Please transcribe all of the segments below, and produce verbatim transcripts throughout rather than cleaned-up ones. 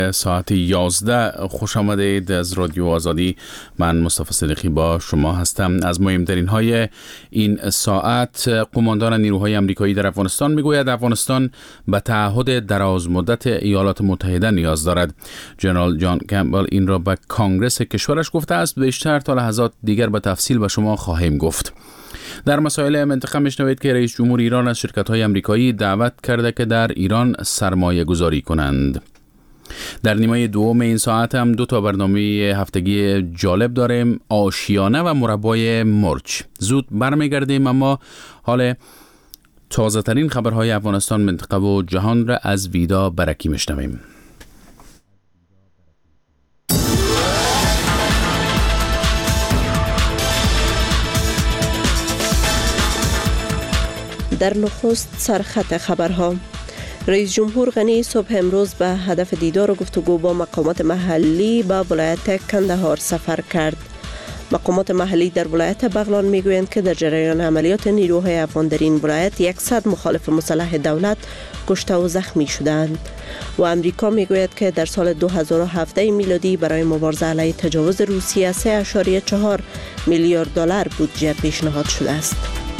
ساعت یازده خوش آمدید از رادیو آزادی. من مصطفی صدیقی با شما هستم. از مهمترین های این ساعت: قماندان نیروهای آمریکایی در افغانستان میگوید افغانستان به تعهد دراز مدت ایالات متحده نیاز دارد. جنرال جان کمبل این را به کانگرس کشورش گفته است. بیشتر تا لحظات دیگر به تفصیل به شما خواهیم گفت. در مسائل منطقه میشنوید که رئیس جمهور ایران از شرکت‌های آمریکایی دعوت کرده که در ایران سرمایه گذاری کنند. در نیمه دوم این ساعت هم دو تا برنامه هفتگی جالب داریم: آشیانه و مربای مرچ. زود برمیگردیم، اما حال تازه ترین خبرهای افغانستان، منطقه و جهان را از ویدا برکی میشنویم. در نخست سرخط خبرها: رئیس جمهور غنی صبح امروز به هدف دیدار و گفتگو با مقامات محلی به ولایت کندهار سفر کرد. مقامات محلی در ولایت بغلان میگویند که در جریان عملیات نیروهای افغان در این ولایت صد مخالف مسلح دولت کشته و زخمی شدند. و امریکا میگوید که در سال دو هزار و هفده میلادی برای مبارزه علیه تجاوز روسیه سه ممیز چهار میلیارد دلار بودجه پیشنهاد شده است.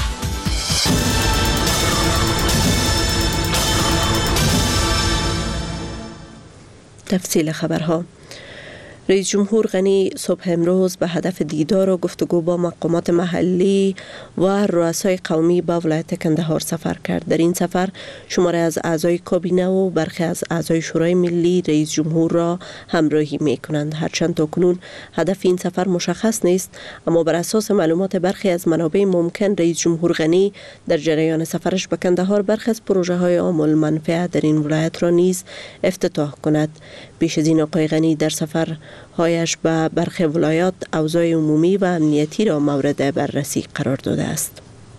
تفصیل خبرها: رئیس جمهور غنی صبح امروز به هدف دیدار و گفتگو با مقامات محلی و رؤسای قومی به ولایت کندهار سفر کرد. در این سفر شماره از اعضای کابینه و برخی از اعضای شورای ملی رئیس جمهور را همراهی می کنند. هرچند تاکنون هدف این سفر مشخص نیست، اما بر اساس معلومات برخی از منابع ممکن رئیس جمهور غنی در جریان سفرش به کندهار برخی از پروژه های عام المنفعه در این ولایت را نیز افتتاح کند. پیش از این آقای غنی در سفر هایش به برخی ولایات اوضاع عمومی و امنیتی را مورد بررسی قرار داده است.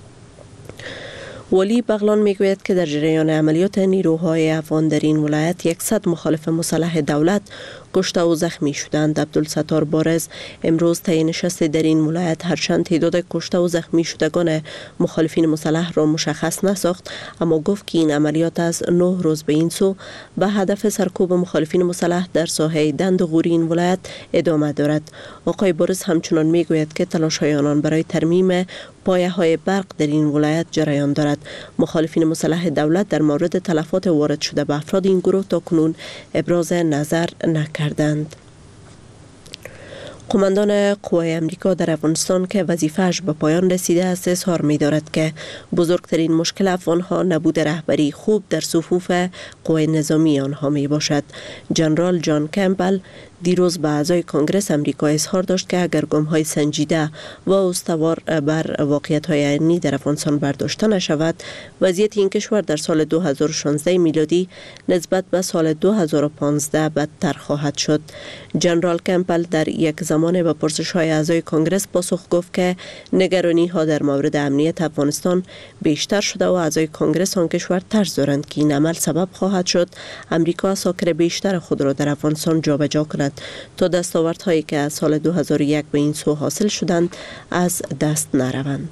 ولی بغلان میگوید که در جریان عملیات نیروهای افغان در این ولایت صد مخالف مسلح دولت کشته و زخمی شدند. عبدالستار بارز امروز طی نشست در این ولایت هرچند تعداد کشته و زخمی شدگان مخالفین مسلح را مشخص نساخت، اما گفت که این عملیات از نه روز به این سو به هدف سرکوب مخالفین مسلح در ساحه دند غوری این ولایت ادامه دارد. آقای بارز همچنان میگوید که تلاش‌های آنان برای ترمیم پایه های برق در این ولایت جریان دارد. مخالفین مسلح دولت در مورد تلفات وارد شده به افراد این گروه تاکنون ابراز نظر نکردند. قماندان قوای امریکا در افغانستان که وظیفه‌اش به پایان رسیده است اظهار می‌دارد که بزرگترین مشکل افغان‌ها نبود رهبری خوب در صفوف قوای نظامی آنها میباشد. جنرال جان کمبل دیروز به اعضای کانگرس امریکا اظهار داشت که اگر گام‌های سنجیده و استوار بر واقعیت‌های عینی در افغانستان برداشته نشود، وضعیت این کشور در سال دو هزار و شانزده میلادی نسبت به سال دو هزار و پانزده بدتر خواهد شد. جنرال کمبل در یک زمان به پرسش‌های اعضای کانگرس پاسخ گفت که نگرانی‌ها در مورد امنیت افغانستان بیشتر شده و اعضای کانگرس آن کشور ترس دارند که این عمل سبب خواهد شد امریکا اساکر بیشتر خود را در افغانستان جابجا کند تا دستاوردهایی که از سال دو هزار و یک به این سو حاصل شدند از دست نروند.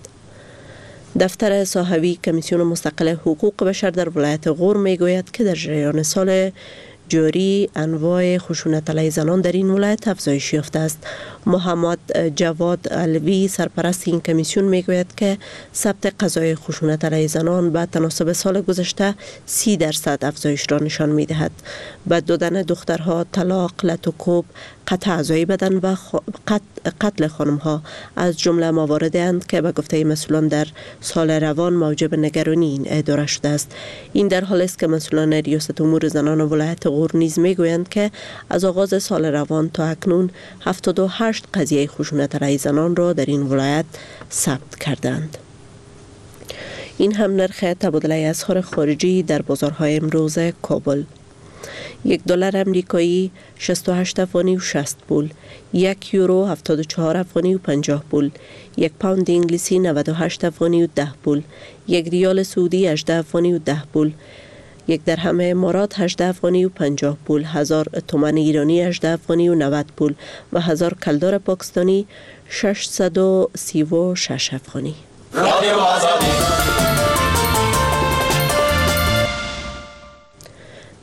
دفتر صاحبی کمیسیون مستقل حقوق بشر در ولایت غور میگوید که در جریان سال جاری انواع خشونت علیه زنان در این ولایت افزایش یافته است. محمد جواد علوی سرپرست این کمیسیون میگوید که ثبت قضای خشونت علیه زنان به تناسب سال گذشته سی درصد افزایش را نشان میدهد. به دادن دخترها، طلاق، لطوکوب، قطع اعضای بدن و قتل خانمها از جمله مواردند که به گفته مسئولان در سال روان موجب نگرانی این اداره شده است. این در حالی است که مسئولان ریاست امور زنان ولایت غور نیز میگویند که از آغاز سال روان تا اکنون هفتاد و هشت قضیه خشونت علیه زنان را در این ولایت ثبت کردند. این هم نرخ تبادله اسعار خارجی در بازارهای امروز کابل: یک دلار امریکایی شصت و هشت افغانی و شصت پول، یک یورو هفتاد و چهار افغانی و پنجاه پول، یک پوند انگلیسی نود و هشت افغانی و ده پول، یک ریال سعودی هجده افغانی و ده پول، یک درهم امارات هجده افغانی و پنجاه پول، هزار تومان ایرانی هجده افغانی و نود پول و هزار کلدار پاکستانی ششصد و سی و شش افغانی.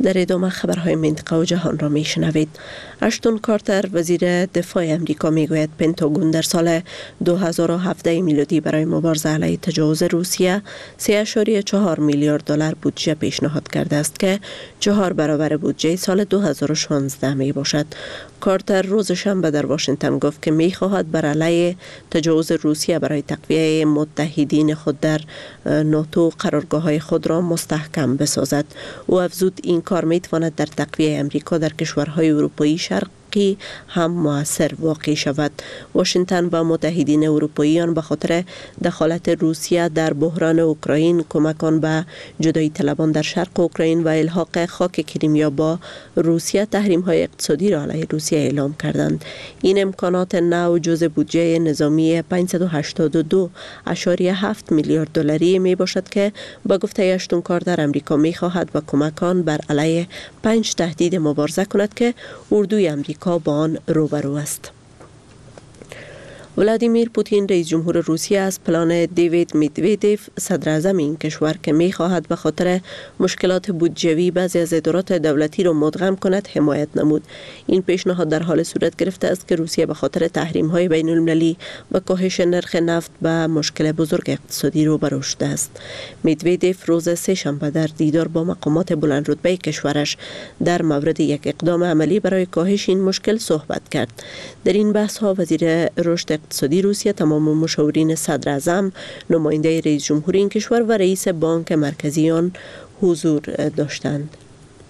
در ادامه خبرهای منطقه و جهان را می شنوید. اشتون کارتر وزیر دفاع امریکا می گوید پنتاگون در سال دو هزار و هفده میلادی برای مبارزه علیه تجاوز روسیه سه و چهار میلیارد دلار بودجه پیشنهاد کرده است که چهار برابر بودجه سال دو هزار و شانزده می باشد. کارتر روز شنبه در واشنگتن گفت که می خواهد بر علیه تجاوز روسیه برای تقویه متحدین خود در ناتو قرارگاه‌های خود را مستحکم بسازد. او افزود این کار می تواند در تقویه امریکا در کشورهای اروپایی شرقی هم مؤثر واقع شود. واشنگتن و متحدین اروپاییان به خاطر دخالت روسیه در بحران اوکراین، کمکان به جدایی طلبان در شرق اوکراین و الحاق خاک کریمیا با روسیه تحریم‌های اقتصادی را علیه روسیه اعلام کردند. این امکانات نو جزء بودجه نظامی پانصد و هشتاد و دو و هفت میلیارد دلاری می باشد که با گفته اشتون کارتر امریکا می خواهد با کمکان بر علیه پنج تهدید مبارزه کند که اردوی امریکا با آن روبرو است. ولادیمیر پوتین رئیس جمهور روسیه از پلان دیوید مدودوف صدر اعظم این کشور که می خواهد به خاطر مشکلات بودجویی بعضی از ادارات دولتی را مدغم کند حمایت نمود. این پیشنهاد در حال صورت گرفته است که روسیه به خاطر تحریم های بین المللی و کاهش نرخ نفت به مشکل بزرگ اقتصادی روبرو شده است. مدودوف روز سه شنبه در دیدار با مقامات بلند رتبه کشورش در مورد یک اقدام عملی برای کاهش این مشکل صحبت کرد. در این بحث ها وزیر رشد اقتصادی روسیه، تمام مشاورین صدر اعظم، نماینده رئیس جمهور این کشور و رئیس بانک مرکزی آن حضور داشتند.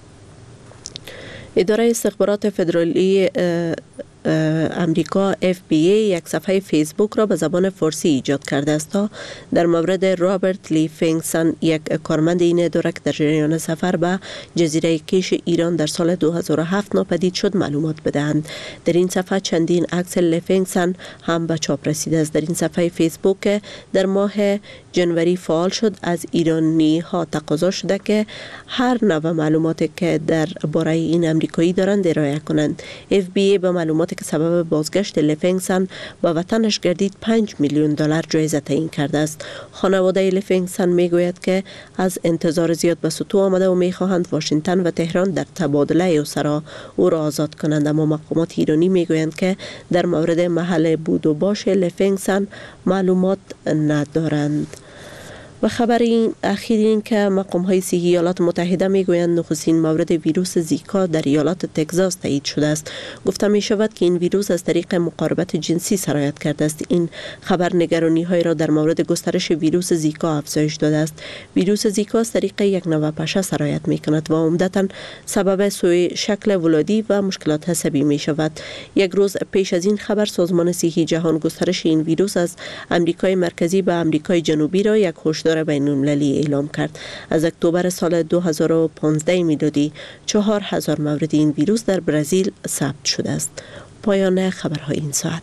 اداره استخبارات فدرالی امریکا اف بی ای یک صفحه فیسبوک را به زبان فارسی ایجاد کرده است تا در مورد رابرت لی فنگسن، یک کارمند این اداره که در جریان سفر به جزیره کیش ایران در سال دو هزار و هفت ناپدید شد معلومات بدهند. در این صفحه چندین عکس لی فنگسن هم به چاپ رسیده است. در این صفحه فیسبوک که در ماه جنوری فعال شد، از ایرانی ها تقاضا شده که هر نوع معلوماتی که در باره این امریکایی دارند ارائه کنند. اف بی ای به معلوماتی که سبب بازگشت لی فنگسن به وطنش گردید پنج میلیون دلار جایزه تعیین کرده است. خانواده لی فنگسن میگوید که از انتظار زیاد به سطوح آمده و میخواهند واشنگتن و تهران در تبادله اسرا او را آزاد کنند، اما مقامات ایرانی میگویند که در مورد محل بود و باش لی فنگسن معلومات ندارند. و خبر این اخیر این که مقام های صحی ایالات متحده می گویند نخستین مورد ویروس زیکا در ایالات تگزاس تایید شده است. گفته می شود که این ویروس از طریق مقاربت جنسی سرایت کرده است. این خبر نگرانی های را در مورد گسترش ویروس زیکا افزایش داده است. ویروس زیکا از طریق یک نوع پشه سرایت می کند و عمدتاً سبب سوء شکل ولادی و مشکلات عصبی می شود. یک روز پیش از این خبر، سازمان صحی جهان گسترش این ویروس از امریکای مرکزی به امریکای جنوبی را یک هشدار بین المللی اعلام کرد. از اکتبر سال دو هزار و پانزده میلادی چهار هزار مورد این ویروس در برزیل ثبت شده است. پایان خبرهای این ساعت.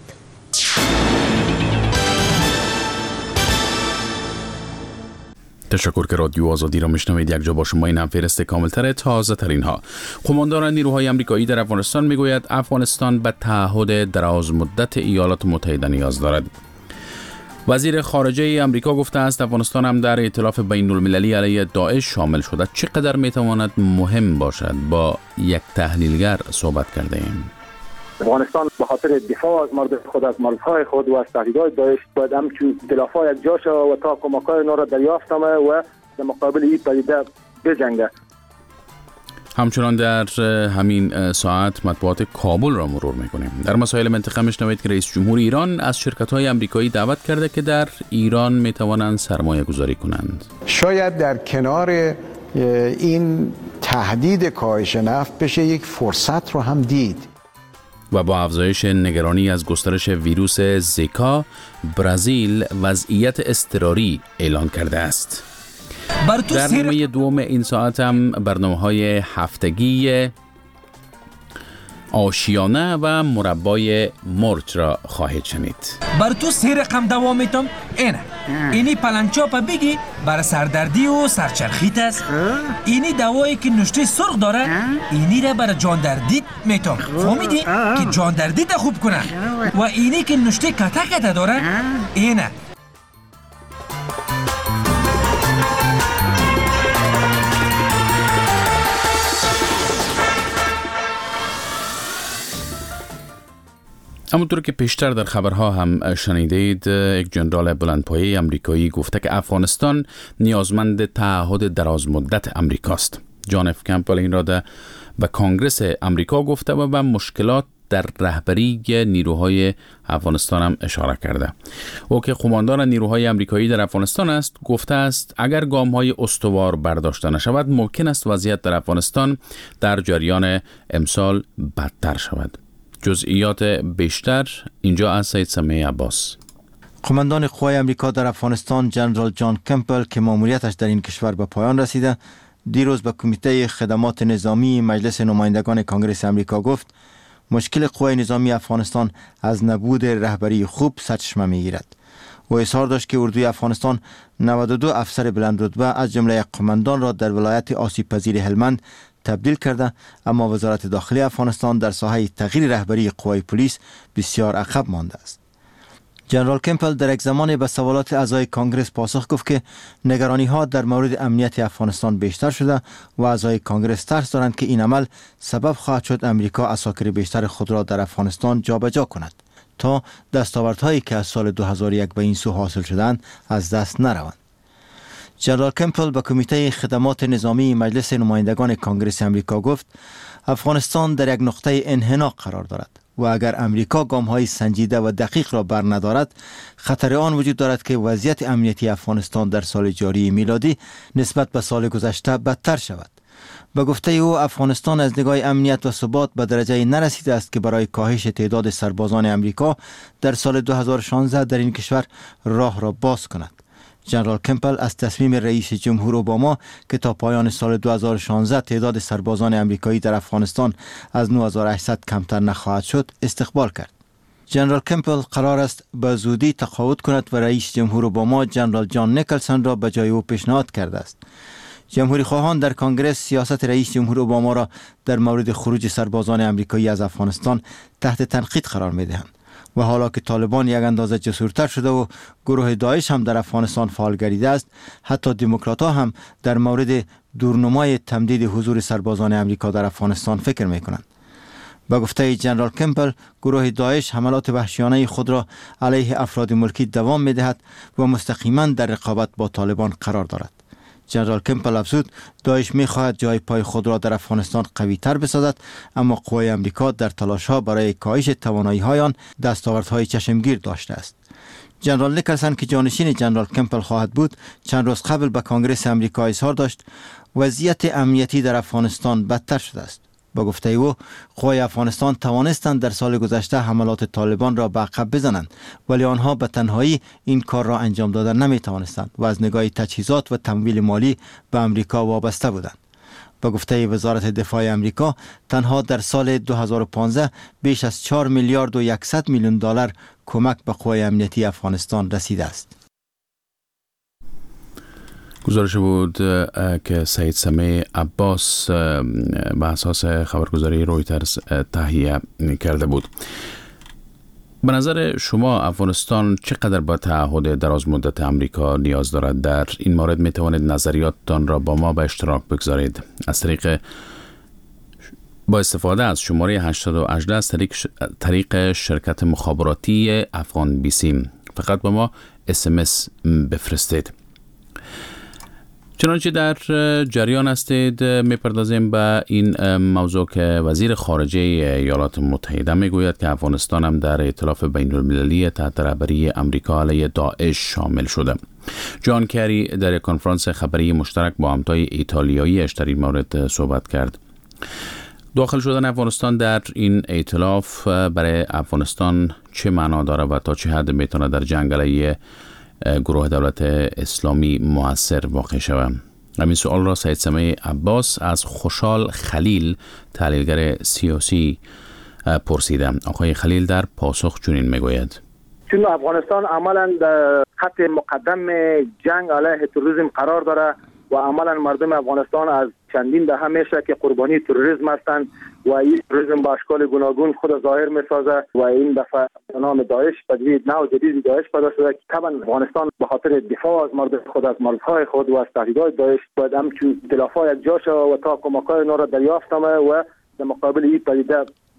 تشکر که رادیو آزادی را میشنوید. یک جا با شما این هم فهرست کاملتر تازه ترین ها. قماندان نیروهای آمریکایی در افغانستان میگوید افغانستان به تعهد دراز مدت ایالات متحده نیاز دارد. وزیر خارجه آمریکا گفته است افغانستان هم در ائتلاف بین المللی علیه داعش شامل شده. چقدر میتواند مهم باشد؟ با یک تحلیلگر صحبت کرده ایم. افغانستان به خاطر دفاع از مردم خود، از مرزهای خود و از تهدیدات داعش باید همچون ائتلاف‌ها یک جا شود و تا کمک‌های اونا را دریافت نماید و در مقابل این پدیده بجنگد. همچنان در همین ساعت مطبوعات کابل را مرور میکنیم. در مسائل منطقه میشنوید که رئیس جمهور ایران از شرکت‌های آمریکایی دعوت کرده که در ایران میتوانند سرمایه گذاری کنند. شاید در کنار این تهدید کاهش نفت بشه یک فرصت رو هم دید. و با افزایش نگرانی از گسترش ویروس زیکا، برزیل وضعیت اضطراری اعلان کرده است. در نیمه دوم این ساعت هم برنامه‌های هفتگی آشیانه و مربای مرچ را خواهید شنید. بر تو سه رقم دوام میتم اینه اینی پلنچاپا بگی برای سردردی و سرچرخیت است. اینی دوایی که نشته سرخ داره، اینی را برای جاندردیت میتم، فهمیدی؟ که جاندردیت خوب کنه. و اینی که نشته کتا کتا داره، اینه. همونطور که پیشتر در خبرها هم شنیدید، یک جنرال بلندپایه آمریکایی گفته که افغانستان نیازمند تعهد درازمدت امریکاست. جان اف کمپل این را به کنگرس امریکا گفته و به مشکلات در رهبری نیروهای افغانستان هم اشاره کرده. او که قماندان نیروهای آمریکایی در افغانستان است، گفته است اگر گام‌های استوار برداشته نشود ممکن است وضعیت در افغانستان در جریان امسال بدتر شود. جزئیات بیشتر اینجا از سید سمیع عباس. قماندان قوای آمریکا در افغانستان جنرال جان کمپل که ماموریتش در این کشور به پایان رسیده، دیروز به کمیته خدمات نظامی مجلس نمایندگان کنگره آمریکا گفت مشکل قوای نظامی افغانستان از نبود رهبری خوب سرچشمه میگیرد. و اظهار داشت که اردوی افغانستان نود و دو افسر بلند رتبه از جمله قماندان را در ولایت آسیب پذیر هلمند تبدیل کرده، اما وزارت داخلی افغانستان در ساحه تغییر رهبری قوای پلیس بسیار عقب مانده است. جنرال کمپل در یک زمانی به سوالات اعضای کانگرس پاسخ گفت که نگرانی ها در مورد امنیت افغانستان بیشتر شده و اعضای کانگرس ترس دارند که این عمل سبب خواهد شد امریکا عساکر بیشتر خود را در افغانستان جابجا کند تا دستاوردهایی که از سال دو هزار و یک به این سو حاصل شدند از دست نروند. جنرال کمپل به کمیته خدمات نظامی مجلس نمایندگان کانگرس آمریکا گفت افغانستان در یک نقطه انحناق قرار دارد و اگر امریکا گام‌های سنجیده و دقیق را برندارد خطر آن وجود دارد که وضعیت امنیتی افغانستان در سال جاری میلادی نسبت به سال گذشته بدتر شود. به گفته او افغانستان از نگاه امنیت و ثبات به درجه نرسیده است که برای کاهش تعداد سربازان امریکا در سال دو هزار و شانزده در این کشور راه را باز کند. جنرال کمپل از تصمیم رئیس جمهور اوباما که تا پایان سال دو هزار و شانزده تعداد سربازان امریکایی در افغانستان از نه هزار و هشتصد کمتر نخواهد شد استقبال کرد. جنرال کمپل قرار است به زودی تقاعد کند و رئیس جمهور اوباما جنرال جان نیکلسون را به جای او پیشنهاد کرده است. جمهوری خواهان در کنگره سیاست رئیس جمهور اوباما را در مورد خروج سربازان امریکایی از افغانستان تحت تنقید قرار می‌دهند و حالا که طالبان یک اندازه جسورتر شده و گروه داعش هم در افغانستان فعال گردیده است، حتی دموکرات‌ها هم در مورد دورنمای تمدید حضور سربازان امریکا در افغانستان فکر می‌کنند. با گفته جنرال کمپل، گروه داعش حملات وحشیانه خود را علیه افراد ملکی دوام می‌دهد و مستقیما در رقابت با طالبان قرار دارد. جنرال کمپل افزود داعش می‌خواهد جای پای خود را در افغانستان قوی‌تر بسازد، اما قوای آمریکا در تلاش‌ها برای کاهش توانایی‌های آن دستاوردهای چشمگیر داشته است. جنرال نیکلسون که جانشین جنرال کمپل خواهد بود، چند روز قبل به کنگره آمریکا اظهار داشت وضعیت امنیتی در افغانستان بدتر شده است. با گفته او قوای افغانستان توانستند در سال گذشته حملات طالبان را به عقب بزنند، ولی آنها به تنهایی این کار را انجام دادن نمی توانستند و از نگاه تجهیزات و تمویل مالی به امریکا وابسته بودند. با گفته وزارت دفاع امریکا تنها در سال دو هزار و پانزده بیش از چهار میلیارد و صد میلیون دلار کمک به قوای امنیتی افغانستان رسیده است. گزارش بود که سید سمیع عباس به اساس خبرگزاری رویترز تهیه کرده بود. به نظر شما افغانستان چقدر با تعهد دراز مدت امریکا نیاز دارد؟ در این مورد می توانید نظریاتتان را با ما به اشتراک بگذارید از طریق با استفاده از شماره هشتصد و هجده از طریق, طریق شرکت مخابراتی افغان بیسیم. فقط با ما اس ام اس بفرستید. چنانچه در جریان هستید میپردازیم به این موضوع که وزیر خارجه ایالات متحده میگوید که افغانستان هم در ائتلاف بین المللی تحت رهبری امریکا علیه داعش شامل شده. جان کری در یک کنفرانس خبری مشترک با همتای ایتالیاییش در این مورد صحبت کرد. داخل شدن افغانستان در این ائتلاف برای افغانستان چه معنا داره و تا چه حد میتونه در جنگ علیه گروه دولت اسلامی موثر واقع شود؟ همین سوال را سید سمیع عباس از خوشحال خلیل تحلیلگر سیاسی پرسیده. آقای خلیل در پاسخ چنین میگوید: چون افغانستان عملا در خط مقدم جنگ علیه تروریسم قرار داره و عملا مردم افغانستان از چندین دهه میشه که قربانی تروریسم هستند و این تروریسم با اشکال گوناگون خود ظاهر میسازه و این دفعه نام داعش تجدید نو جدید داعش پیدا شده. طبعا افغانستان به خاطر دفاع از مردم خود از مرزهای خود و از تهدیدات داعش باید همچون اختلافات یک جا شود و تا کمک‌های نو را دریافت نماید و در مقابل این پدیده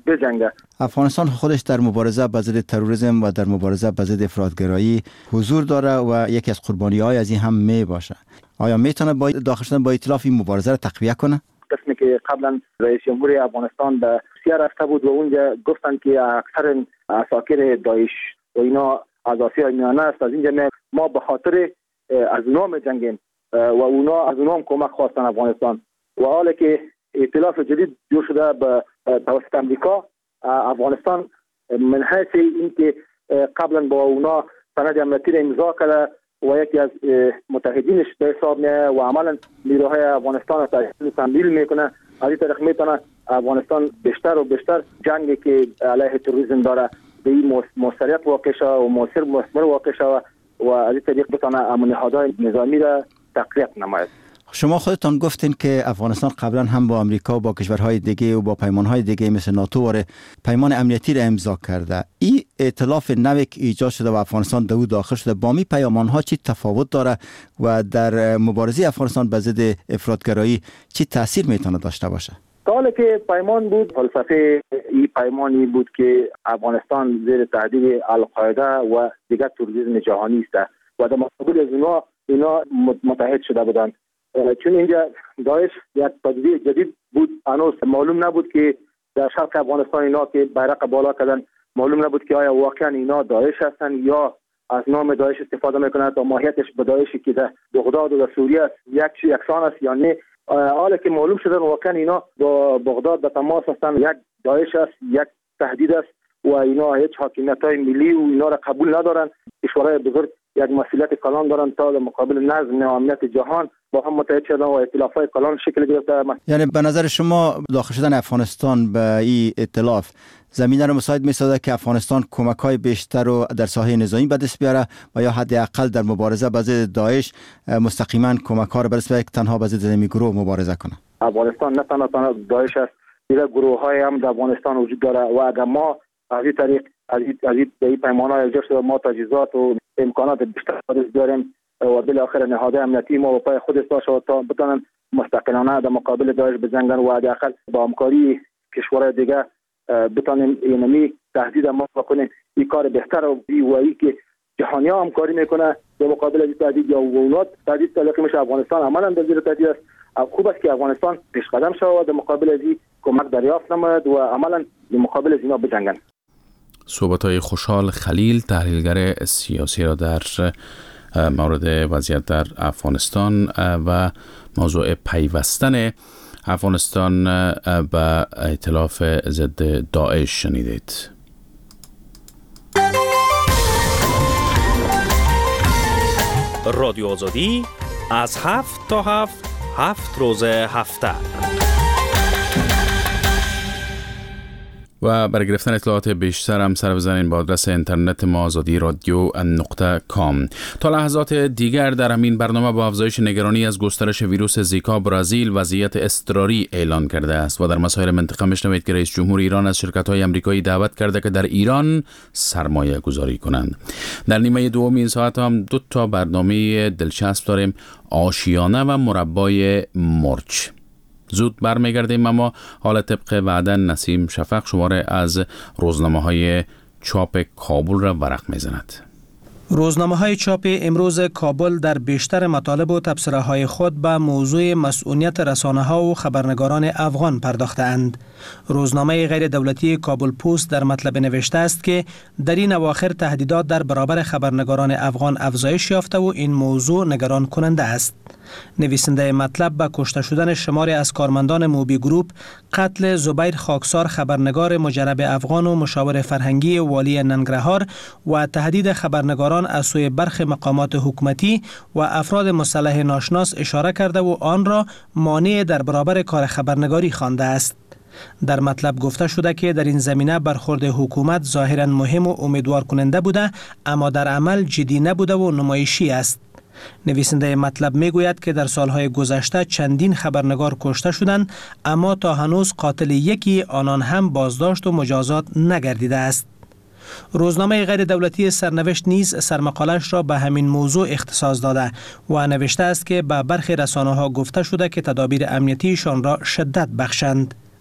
بجنگه. افغانستان خودش در مبارزه با ضد تروریسم و در مبارزه با ضد افراطگرایی حضور داره و یکی از قربانی‌های از این هم می باشه. آیا میتونه با داخل شدن با ائتلاف این مبارزه را تقویت کنه؟ قسمی که قبلا رئیس جمهوری افغانستان به روسیه رفته بود و اونجا گفتن که اکثر اساکر داعش و اینا از آسیای میانه است، از اینجا ما به خاطر از اونها جنگیم و اونا از اونها کمک خواستن افغانستان. و حالا که ائتلاف جدید جور شده به توسط امریکا، افغانستان من حیث اینکه قبلا با اونا سند امنیتی را امضا کرده و یکی از متحدینش به حساب میاد و عملا نیروهای افغانستان را تشکیل تمویل میکنه، از این طریق میتونه افغانستان بیشتر و بیشتر جنگی که علیه تروریسم داره به این موثریت واقع شود و موثر مثمر واقع شود و از این طریق بتونه امن نهادهای نظامی را تقویت نماید. شما خودتان گفتین که افغانستان قبلا هم با امریکا و با کشورهای دیگه و با پیمانهای دیگه مثل ناتو و پیمان امنیتی را امضا کرده. این ائتلاف نوی که ایجاد شده و افغانستان در او داخل شده با می پیمانها چی تفاوت داره و در مبارزه افغانستان به ضد افراطگرایی چی تاثیر میتونه داشته باشه؟ حالا که پیمان بود، فلسفه این پیمانی بود که افغانستان زیر تهدید القاعده و دیگر تروریسم جهانی است و در مقابل از اینا اینا متحد شده بودند. چون اینجا داعش یک پدیده جدید بود، هنوز معلوم نبود که در شرق افغانستان اینا که بیرق بالا کردن معلوم نبود که آیا واقعا اینا داعش هستن یا از نام داعش استفاده میکنند و ماهیتش به داعشی که در بغداد و در سوریه است یک یکسان است یا نه. حالا که معلوم شده واقعا اینا با بغداد به تماس هستن، یک داعش است، یک تهدید است و اینا هیچ حاکمیت‌های ملی و اینا را قبول ندارن. کشورهای بزرگ یک مسئولیت کلان دارن تا در مقابل نظم و امنیت جهان با هم متحد شدن و ائتلاف‌های کلان شکل گرفته. یعنی به نظر شما داخل شدن افغانستان به این ائتلاف زمینه رو مساعد می‌سازد که افغانستان کمک‌های بیشتر رو در ساحه نظامی به دست بیاره و یا حداقل در مبارزه با ضد داعش مستقیما کمک‌ها رو به دست بیاره که تنها با ضد گروه مبارزه کنه؟ افغانستان نه تنها تنها داعش است، دیگر گروه‌های هم در افغانستان وجود داره و اگر ما از این طریق از این این پیمان‌های ایجاد شده ما تجهیزات و امکانات بیشتر خودش داریم و بالاخره نهادهای امنیتی ما با پای خودش باشه تا بتونن مستقلانه در مقابل داعش بجنگن و حداقل با همکاری کشورهای دیگه بتونیم اینمی تهدید ما بکنیم. این کار بهتر و بی‌وایی که جهانی ها همکاری میکنه در مقابل این تهدید یا اونات تهدید تلقی میشه. افغانستان عملا در زیر تهدید است. خوب است که افغانستان پیش قدم شود در مقابل از این کمک دریافت نماید و عملا در مقابل از اینا بجنگن. صحبت‌های خوشحال خلیل، تحلیلگر سیاسی را در مورد وضعیت در افغانستان و موضوع پیوستن افغانستان به ائتلاف ضد داعش شنیدید. رادیو آزادی از هفت تا هفت هفت روز هفته و برای گرفتن اطلاعات بیشتر هم سر بزنین با آدرس اینترنت ما آزادی رادیو نقطه کام. تا لحظات دیگر در همین برنامه با افزایش نگرانی از گسترش ویروس زیکا برزیل وضعیت اضطراری اعلان کرده است و در مسائل منطقه میشنوید که رئیس جمهور ایران از شرکت‌های آمریکایی دعوت کرده که در ایران سرمایه گذاری کنند. در نیمه دوم این ساعت هم دو تا برنامه دلچسب داریم، آشیانه و مربای مرچ. زود برمیگردیم، اما حالا طبق وعده نسیم شفق شماره از روزنامه های چاپ کابل را ورق میزند. روزنامه های چاپ امروز کابل در بیشتر مطالب و تبصره های خود به موضوع مسئولیت رسانه ها و خبرنگاران افغان پرداختند. روزنامه غیر دولتی کابل پست در مطلب نوشته است که در این اواخر تهدیدات در برابر خبرنگاران افغان افزایش یافته و این موضوع نگران کننده است. نویسنده مطلب به کشته شدن شماری از کارمندان موبی گروپ، قتل زبیر خاکسار خبرنگار مجرب افغان و مشاور فرهنگی والی ننگرهار و تهدید خبرنگاران از سوی برخی مقامات حکومتی و افراد مسلح ناشناس اشاره کرده و آن را مانع در برابر کار خبرنگاری خوانده است. در مطلب گفته شده که در این زمینه برخورد حکومت ظاهراً مهم و امیدوار کننده بوده، اما در عمل جدی نبوده و نمایشی است. نویسنده مطلب میگوید که در سالهای گذشته چندین خبرنگار کشته شدند، اما تا هنوز قاتل یکی آنان هم بازداشت و مجازات نگردیده است. روزنامه غیر دولتی سرنوشت نیز سرمقالش را به همین موضوع اختصاص داده و نوشته است که به برخی رسانه‌ها گفته شده که تدابیر امنیتیشان را شدت بخشند.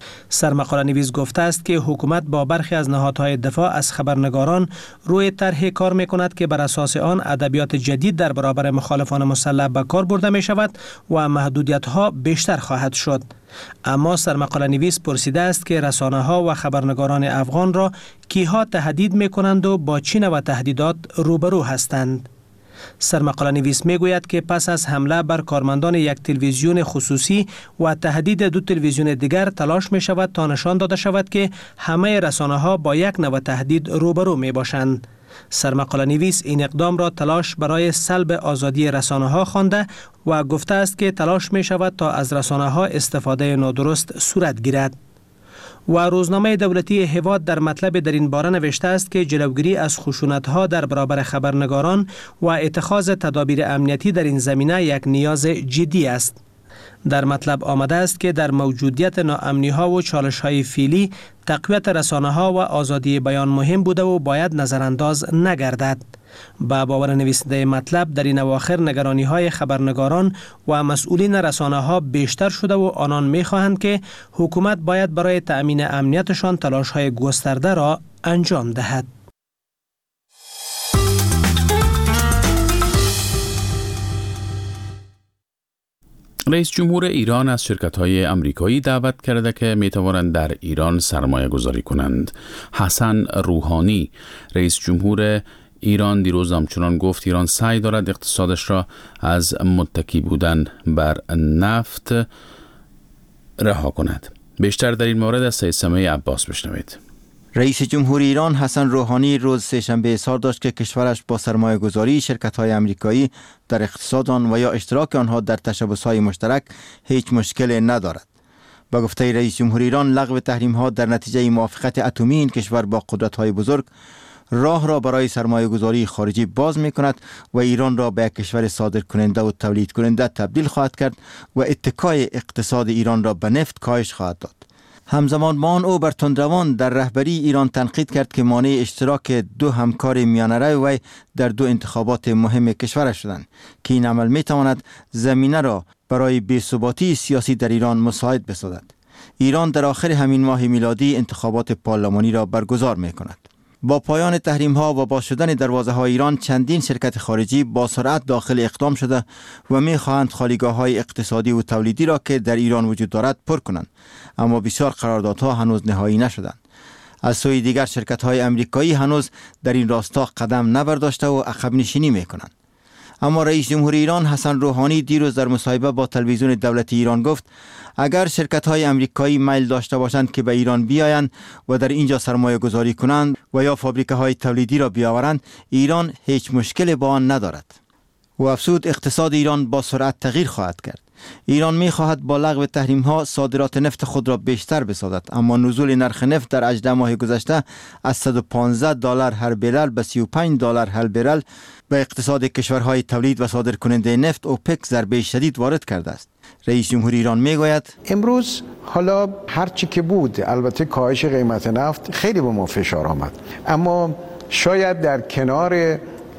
سرمقاله نویس گفته است که حکومت با برخی از نهادهای دفاع از خبرنگاران روی طرحی کار می کند که بر اساس آن ادبیات جدید در برابر مخالفان مسلح به کار برده می شود و محدودیت ها بیشتر خواهد شد. اما سرمقاله نویس پرسیده است که رسانه ها و خبرنگاران افغان را کیها تهدید می کنند و با چه نوع تهدیدات روبرو هستند. سرمقاله نویس می گوید که پس از حمله بر کارمندان یک تلویزیون خصوصی و تهدید دو تلویزیون دیگر تلاش می شود تا نشان داده شود که همه رسانه ها با یک نوع تهدید روبرو می باشند. سرمقاله نویس این اقدام را تلاش برای سلب آزادی رسانه ها خوانده و گفته است که تلاش می شود تا از رسانه ها استفاده نادرست صورت گیرد. و روزنامه دولتی هیواد در مطلب در این باره نوشته است که جلوگیری از خشونت‌ها در برابر خبرنگاران و اتخاذ تدابیر امنیتی در این زمینه یک نیاز جدی است. در مطلب آمده است که در موجودیت ناامنی‌ها و چالش‌های فعلی تقویت رسانه‌ها و آزادی بیان مهم بوده و باید نظرانداز نگردد. با باور نویسنده مطلب در این اواخر نگرانی‌های خبرنگاران و مسئولین رسانه‌ها بیشتر شده و آنان می‌خواهند که حکومت باید برای تأمین امنیتشان تلاش‌های گسترده را انجام دهد. رئیس جمهور ایران از شرکت‌های آمریکایی دعوت کرده که می‌توانند در ایران سرمایه گذاری کنند. حسن روحانی رئیس جمهور ایران دیروز همچنان گفت ایران سعی دارد اقتصادش را از متکی بودن بر نفت رها کند. بیشتر در این مورد از سید سمیع عباس بشنوید. رئیس جمهور ایران حسن روحانی روز سه‌شنبه اظهار داشت که کشورش با سرمایه گذاری شرکت‌های آمریکایی در اقتصاد آن و یا اشتراک آنها در تشبس‌های مشترک هیچ مشکل ندارد. با گفته رئیس جمهور ایران، لغو تحریم‌ها در نتیجه موافقت اتمی این کشور با قدرت‌های بزرگ راه را برای سرمایه گذاری خارجی باز می کند و ایران را به یک کشور صادر کننده و تولید کننده تبدیل خواهد کرد و اتکای اقتصاد ایران را به نفت کاهش خواهد داد. همزمان با آن او بر تندروان در رهبری ایران تنقید کرد که مانع اشتراک دو همکار میانه وی در دو انتخابات مهم کشورش شدند که این عمل می تواند زمینه را برای بی‌ثباتی سیاسی در ایران مساعد بسازد. ایران در آخر همین ماه میلادی انتخابات پارلمانی را برگزار می کند. با پایان تحریم ها و باز شدن دروازه های ایران، چندین شرکت خارجی با سرعت داخل اقدام شده و می خواهند خالیگاه های اقتصادی و تولیدی را که در ایران وجود دارد پر کنند، اما بسیار قراردادها هنوز نهایی نشدند. از سوی دیگر شرکت های امریکایی هنوز در این راستا قدم نبرداشته و عقب نشینی می کنند. اما رئیس جمهور ایران حسن روحانی دیروز در مصاحبه با تلویزیون دولتی ایران گفت اگر شرکت‌های آمریکایی میل داشته باشند که به ایران بیایند و در اینجا سرمایه گذاری کنند و یا فابریکه‌های تولیدی را بیاورند، ایران هیچ مشکل با آن ندارد. و افزود اقتصاد ایران با سرعت تغییر خواهد کرد. ایران می‌خواهد با لغو تحریم‌ها صادرات نفت خود را بیشتر بسازد، اما نزول نرخ نفت در هجده ماه گذشته از صد و پانزده دلار هر برل به سی و پنج دلار هر برل به اقتصاد کشورهای تولید و صادر کننده نفت اوپک ضربه شدید وارد کرده است. رئیس جمهور ایران میگوید امروز حالا هر چی که بود، البته کاهش قیمت نفت خیلی به ما فشار آمد، اما شاید در کنار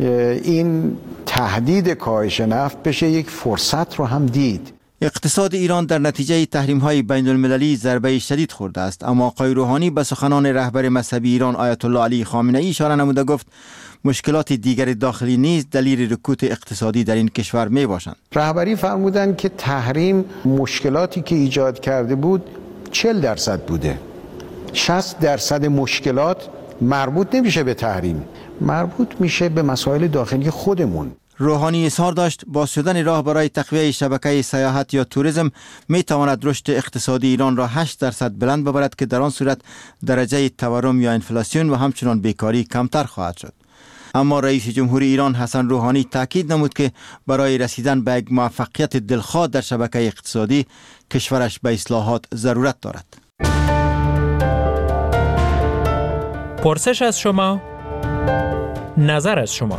این تهدید کاهش نفت بشه یک فرصت رو هم دید. اقتصاد ایران در نتیجه تحریم‌های بین المللی ضربه شدید خورده است، اما آقای روحانی به سخنان رهبر مذهبی ایران آیت الله علی خامنه‌ای اشاره نموده گفت مشکلات دیگر داخلی نیز دلیل رکود اقتصادی در این کشور می باشند. رهبری فرمودند که تحریم مشکلاتی که ایجاد کرده بود چهل درصد بوده. شصت درصد مشکلات مربوط نمیشه به تحریم، مربوط میشه به مسائل داخلی خودمون. روحانی اظهار داشت باز شدن راه برای تقویت شبکه سیاحت یا توریسم می تواند رشد اقتصادی ایران را هشت درصد بلند ببرد که در آن صورت درجه تورم یا انفلاسیون و همچنان بیکاری کمتر خواهد شد. اما رئیس جمهور ایران حسن روحانی تاکید نمود که برای رسیدن به یک موفقیت دلخواه در شبکه اقتصادی کشورش به اصلاحات ضرورت دارد. پرسش از شما، نظر از شما.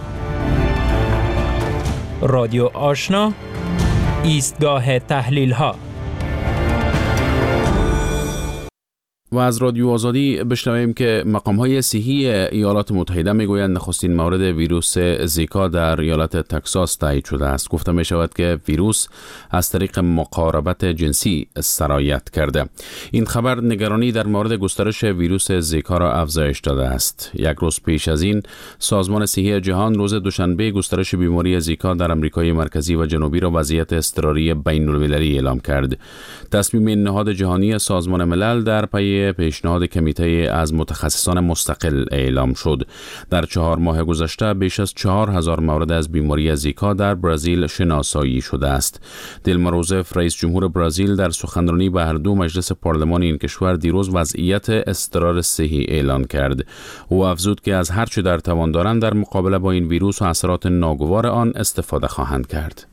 رادیو آشنا، ایستگاه تحلیل ها. و از رادیو آزادی بشنویم که مقام‌های صحی ایالات متحده میگویند نخستین مورد ویروس زیکا در ایالت تگزاس تایید شده است. گفته می شود که ویروس از طریق مقاربت جنسی سرایت کرده. این خبر نگرانی در مورد گسترش ویروس زیکا را افزایش داده است. یک روز پیش از این سازمان صحی جهان روز دوشنبه گسترش بیماری زیکا در آمریکای مرکزی و جنوبی را وضعیت اضطراری بین‌المللی اعلام کرد. تصمیم نهاد جهانی سازمان ملل در پی پیشنهاد کمیته از متخصصان مستقل اعلام شد. در چهار ماه گذشته بیش از چهار هزار مورد از بیماری زیکا در برزیل شناسایی شده است. دیلما روزف رئیس جمهور برزیل در سخنرانی به هر دو مجلس پارلمان این کشور دیروز وضعیت اضطرار صحی اعلان کرد. او افزود که از هر چه در توان دارند در مقابله با این ویروس و اثرات ناگوار آن استفاده خواهند کرد.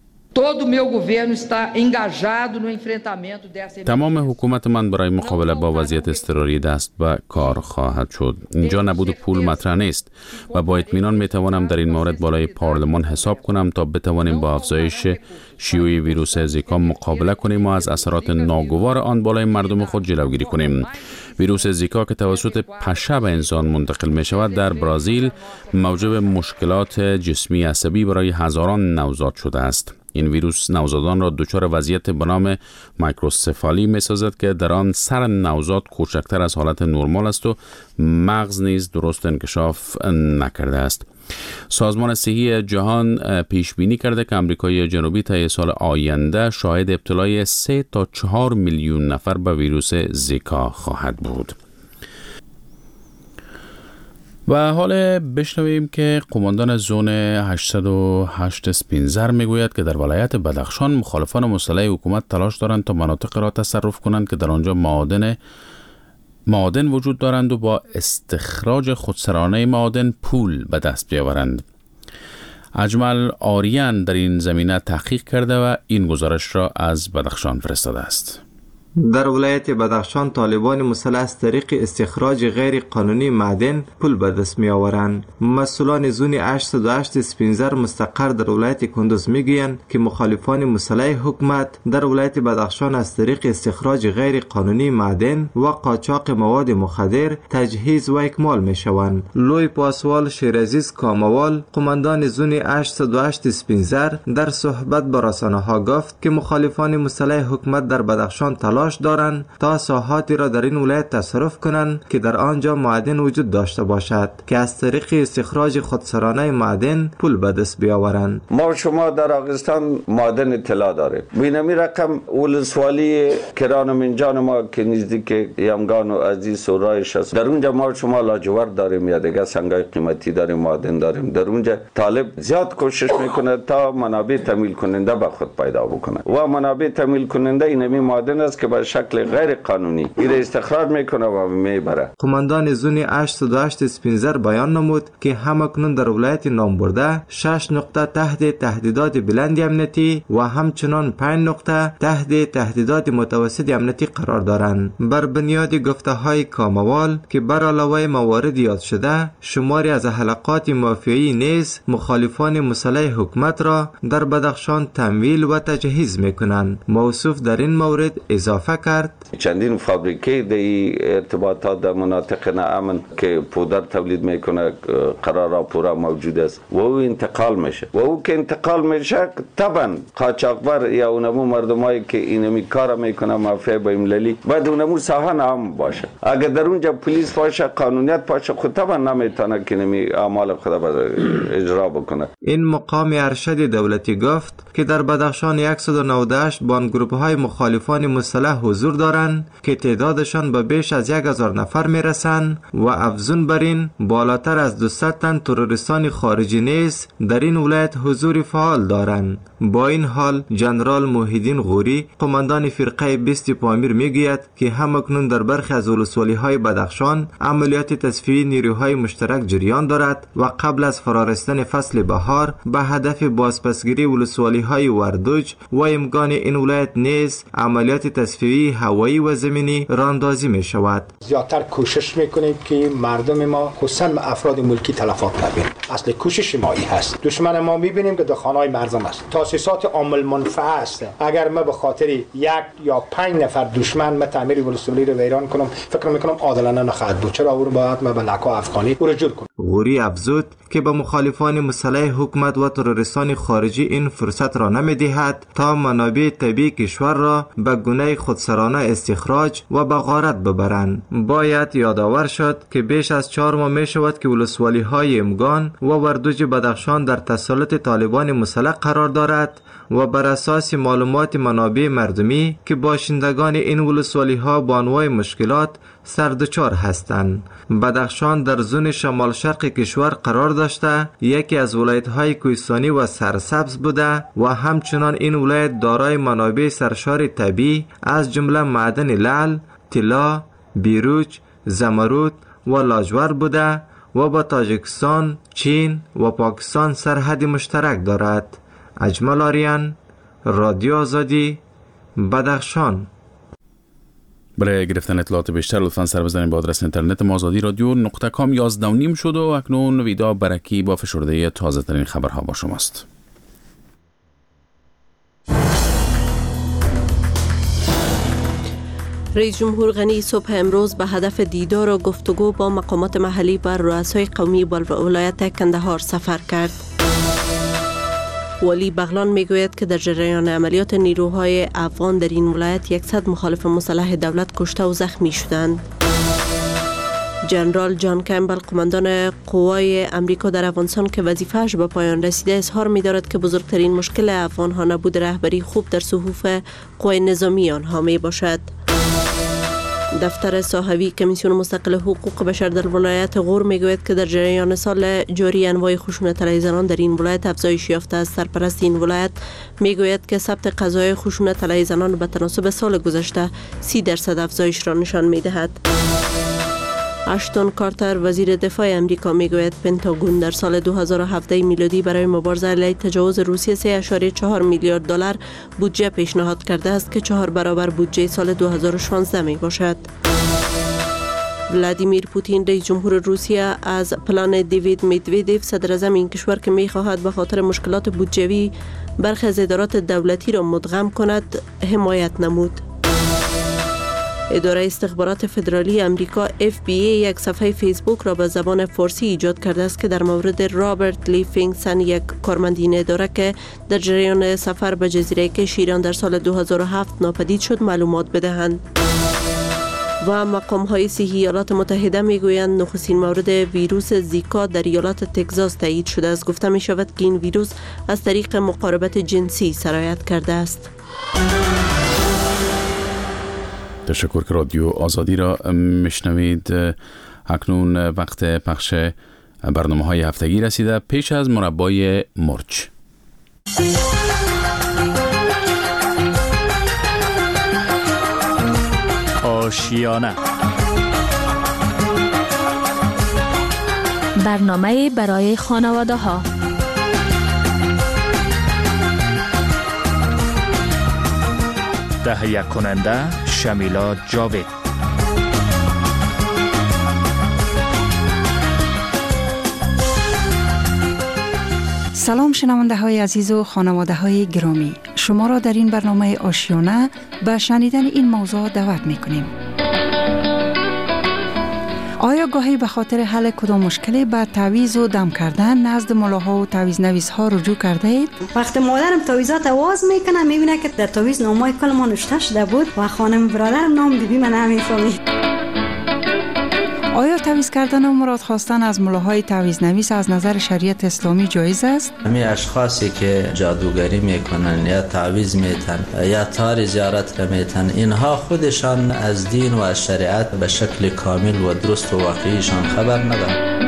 تمام حکومت من برای مقابله با وضعیت اضطراری دست به کار خواهد شد. اینجا نبود پول مطرح نیست و با اطمینان می توانم در این مورد بالای پارلمان حساب کنم تا بتوانیم با افزایش شیوع ویروس زیکا مقابله کنیم و از اثرات ناگوار آن بالای مردم خود جلوگیری کنیم. ویروس زیکا که توسط پشه به انسان منتقل می شود در برزیل موجب مشکلات جسمی عصبی برای هزاران نوزاد شده است. این ویروس نوزادان را دچار وضعیت به نام مایکروسفالی می سازد که در آن سر نوزاد کوچکتر از حالت نرمال است و مغز نیز درست انکشاف نکرده است. سازمان صحی جهان پیش بینی کرده که آمریکای جنوبی تا سال آینده شاهد ابتلای سه تا چهار میلیون نفر به ویروس زیکا خواهد بود. و حال بشنویم که قماندان زون هشتصد و هشت سپینزر میگوید که در ولایت بدخشان مخالفان مسلح حکومت تلاش دارند تا مناطق را تصرف کنند که در آنجا معادن معادن وجود دارند و با استخراج خودسرانه معادن پول به دست بیاورند. اجمل آریان در این زمینه تحقیق کرده و این گزارش را از بدخشان فرستاده است. در ولایت بدخشان طالبان مسلح از طریق استخراج غیر قانونی معدن پول به دست می آورند. مسئولان زون هشتصد و هشت سپینزر مستقر در ولایت کندوز می گویند که مخالفان مسلح حکومت در ولایت بدخشان از طریق استخراج غیر قانونی معدن و قاچاق مواد مخدر تجهیز و اکمال می شوند. لوی پاسوال شیرعزیز کاموال قماندان زون هشتصد و هشت سپینزر در صحبت با رسانه ها گفت که مخالفان مسلح حکومت در بدخشان تلاش دارند تا ساحاتی را در این ولایت تصرف کنند که در آنجا معدن وجود داشته باشد که از طریق استخراج خودسرانه معدن پول به دست بیاورند. ما شما در آگستان معدن اطلاع داریم. بینمی رقم ولسوالی کران منجان ما که نزدیک یمگان و عزیز و رایش است، در اونجا ما شما لاجورد داریم یا دیگه سنگای قیمتی داریم، معدن داریم. در اونجا طالب زیاد کوشش میکنه تا منابع تامین کننده به خود پیدا بکنه و منابع تامین کننده اینمی معدن است که به شکل غیر قانونی این استخراج میکنه و میبره. قماندان زون هشتصد و هشت سپینزر بیان نمود که همکنون در ولایت نامبرده شش نقطه تحت تهدیدات بلند امنیتی و همچنان پنج نقطه تحت تهدیدات متوسط امنیتی قرار دارند. بر بنیاد گفته های کاموال که بر علاوه موارد یاد شده شماری از حلقات مافیایی نیز مخالفان مسلح حکومت را در بدخشان تمویل و تجهیز میکنند. موصوف در این مورد اضافه کرد چندین فابریکه در ارتباطات در مناطق ناامن که پودر تولید میکنه قرارا پورا موجود است و او انتقال میشه و او که انتقال میشه طبعا قاچاقبر یا اونمو مردمایی که اینمی کار میکنه مافیا بین‌المللی باید اونمو ساحه نام باشه. اگر در اونجا پلیس باشه قانونیت باشه خود طبعا نمیتونه که نمی اعمال خود اجرا بکنه. این مقام ارشد دولتی گفت که در بدخشان صد و نود و هشت بانگروپ های مخالفان مسلح حضور دارند که تعدادشان به بیش از یک هزار نفر میرسند و افزون بر این بالاتر از دویست تن تروریستان خارجی نیز در این ولایت حضور فعال دارند. با این حال جنرال موحدین غوری قماندان فرقه بیست پامیر میگوید که همکنون در برخی از ولسوالی های بدخشان عملیات تصفیه نیروهای مشترک جریان دارد و قبل از فرارستن فصل بهار به هدف بازپسگیری ولسوالی های وردوج و امگان این ولایت نیز عملیات تصفیه تصفیه هوایی و زمینی راهاندازی می شود. زیادتر کوشش میکنیم که مردم ما خصوصا افراد ملکی تلفات نبینند. اصل کوشش ما این هست. دشمن ما میبینیم که دخانهای مردم است. تاسیسات عامل منفعه است. اگر ما به خاطر یک یا پنج نفر دشمن ما تعمیر ولسوالی رو ویران کنم، فکر میکنم عادلانه نخواهد بود. چرا او باید ما به لکا افغانی رجوع کنم. غوری افزود که به مخالفان مسلح حکومت و تروریستان خارجی این فرصت را نمیدهد تا منابع طبیعی کشور را به گونه خودسرانه استخراج و به غارت ببرند. باید یادآور شد که بیش از چهار ماه می شود که ولسوالی های امگان و وردوج بدخشان در تسلط طالبان مسلح قرار دارد و بر اساس معلومات منابع مردمی که باشندگان این ولسوالی ها با انواع مشکلات سردچار هستند. بدخشان در زون شمال شرق کشور قرار داشته یکی از ولایت های کوهستانی و سرسبز بوده و همچنان این ولایت دارای منابع سرشار طبیعی از جمله معدن لعل، طلا، بیروج، زمرد و لاجورد بوده و با تاجیکستان، چین و پاکستان سرحد مشترک دارد. اجمل آریان، رادیو آزادی، بدخشان. برای گرفتن اطلاعات بیشتر لطفاً سر بزنید به آدرس اینترنت ما آزادی رادیو نقطه کام. یازده و نیم شد و اکنون ویدا برکی با فشرده تازه ترین خبرها با شماست. رئیس جمهور غنی صبح امروز به هدف دیدار و گفتگو با مقامات محلی بر رؤسای قومی ولایت کندهار سفر کرد. ولی بغلان میگوید که در جریان عملیات نیروهای افغان در این ولایت صد مخالف مسلح دولت کشته و زخمی شدند. جنرال جان کمبل قماندان قوای امریکا در افغانستان که وظیفه‌اش به پایان رسیده اظهار می‌دارد که بزرگترین مشکل افغان‌ها نبود رهبری خوب در صفوف قوای نظامی آنها می باشد. دفتر صحوی کمیسیون مستقل حقوق بشر در ولایت غور میگوید که در جریان سال جاری انواع خشونت علیه زنان در این ولایت افزایش یافته است. سرپرست این ولایت میگوید که ثبت قضایای خشونت علیه زنان به تناسب سال گذشته سی درصد افزایش را نشان میدهد. اشتون کارتر وزیر دفاع امریکا میگوید پنتاگون در سال دو هزار و هفده میلادی برای مبارزه علیه تجاوز روسیه سه ممیز چهار میلیارد دلار بودجه پیشنهاد کرده است که چهار برابر بودجه سال دو هزار و شانزده می باشد. ولادیمیر پوتین رئیس جمهور روسیه از پلان دیوید مدودوف صدر اعظم این کشور که می خواهد به خاطر مشکلات بودجوی برخی از ادارات دولتی را مدغم کند حمایت نمود. اداره استخبارات فدرالی امریکا اف بی ای یک صفحه فیسبوک را به زبان فارسی ایجاد کرده است که در مورد رابرت لیفینگسن، یک کارمند این اداره که در جریان سفر به جزیره کش ایران در سال دو هزار و هفت ناپدید شد معلومات بدهند. و مقام های صحی ایالات متحده میگویند نخستین مورد ویروس زیکا در ایالات تگزاس تایید شده است. گفته می شود که این ویروس از طریق مقاربت جنسی سرایت کرده است. تشکر که رادیو آزادی را مشنوید. اکنون وقت پخش برنامه های هفتگی رسیده. پیش از مربای مرچ. آشیانه برنامه برای خانواده ها. تهیه کننده شمیلا جاوید. سلام شنونده های عزیز و خانواده های گرامی، شما را در این برنامه آشیانه به شنیدن این موضوع دعوت می کنیم. آیا گاهی به خاطر حل کدام مشکلی به تعویض و دم کردن نزد ملاها و تعویض نویس ها رجوع کرده اید؟ وقتی مادرم تعویضات آواز میکنه میبینه که در تعویض نامای کل ما نوشته شده بود و خانم برادرم نام بیبی من نمیفهمید. آیا تعویض کردن و مراد خواستن از ملاهای تعویض نویس از نظر شریعت اسلامی جایز است؟ همین اشخاصی که جادوگری میکنن یا تعویض میتن یا تار زیارت را میتن، اینها خودشان از دین و از شریعت به شکل کامل و درست و واقعیشان خبر ندارند.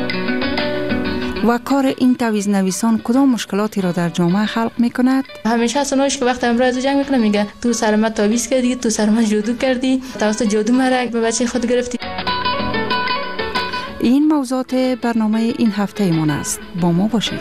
و کار این تعویض نویسان کدام مشکلاتی را در جامعه خلق میکند؟ همیشه سنوش که وقت امروز جنگ میکنه میگه تو سر من تعویض کردی، تو سر من جادو کردی، توسط جادو مرا به بچه خود گرفتی. این موضوعات برنامه این هفته ایمان است. با ما باشید.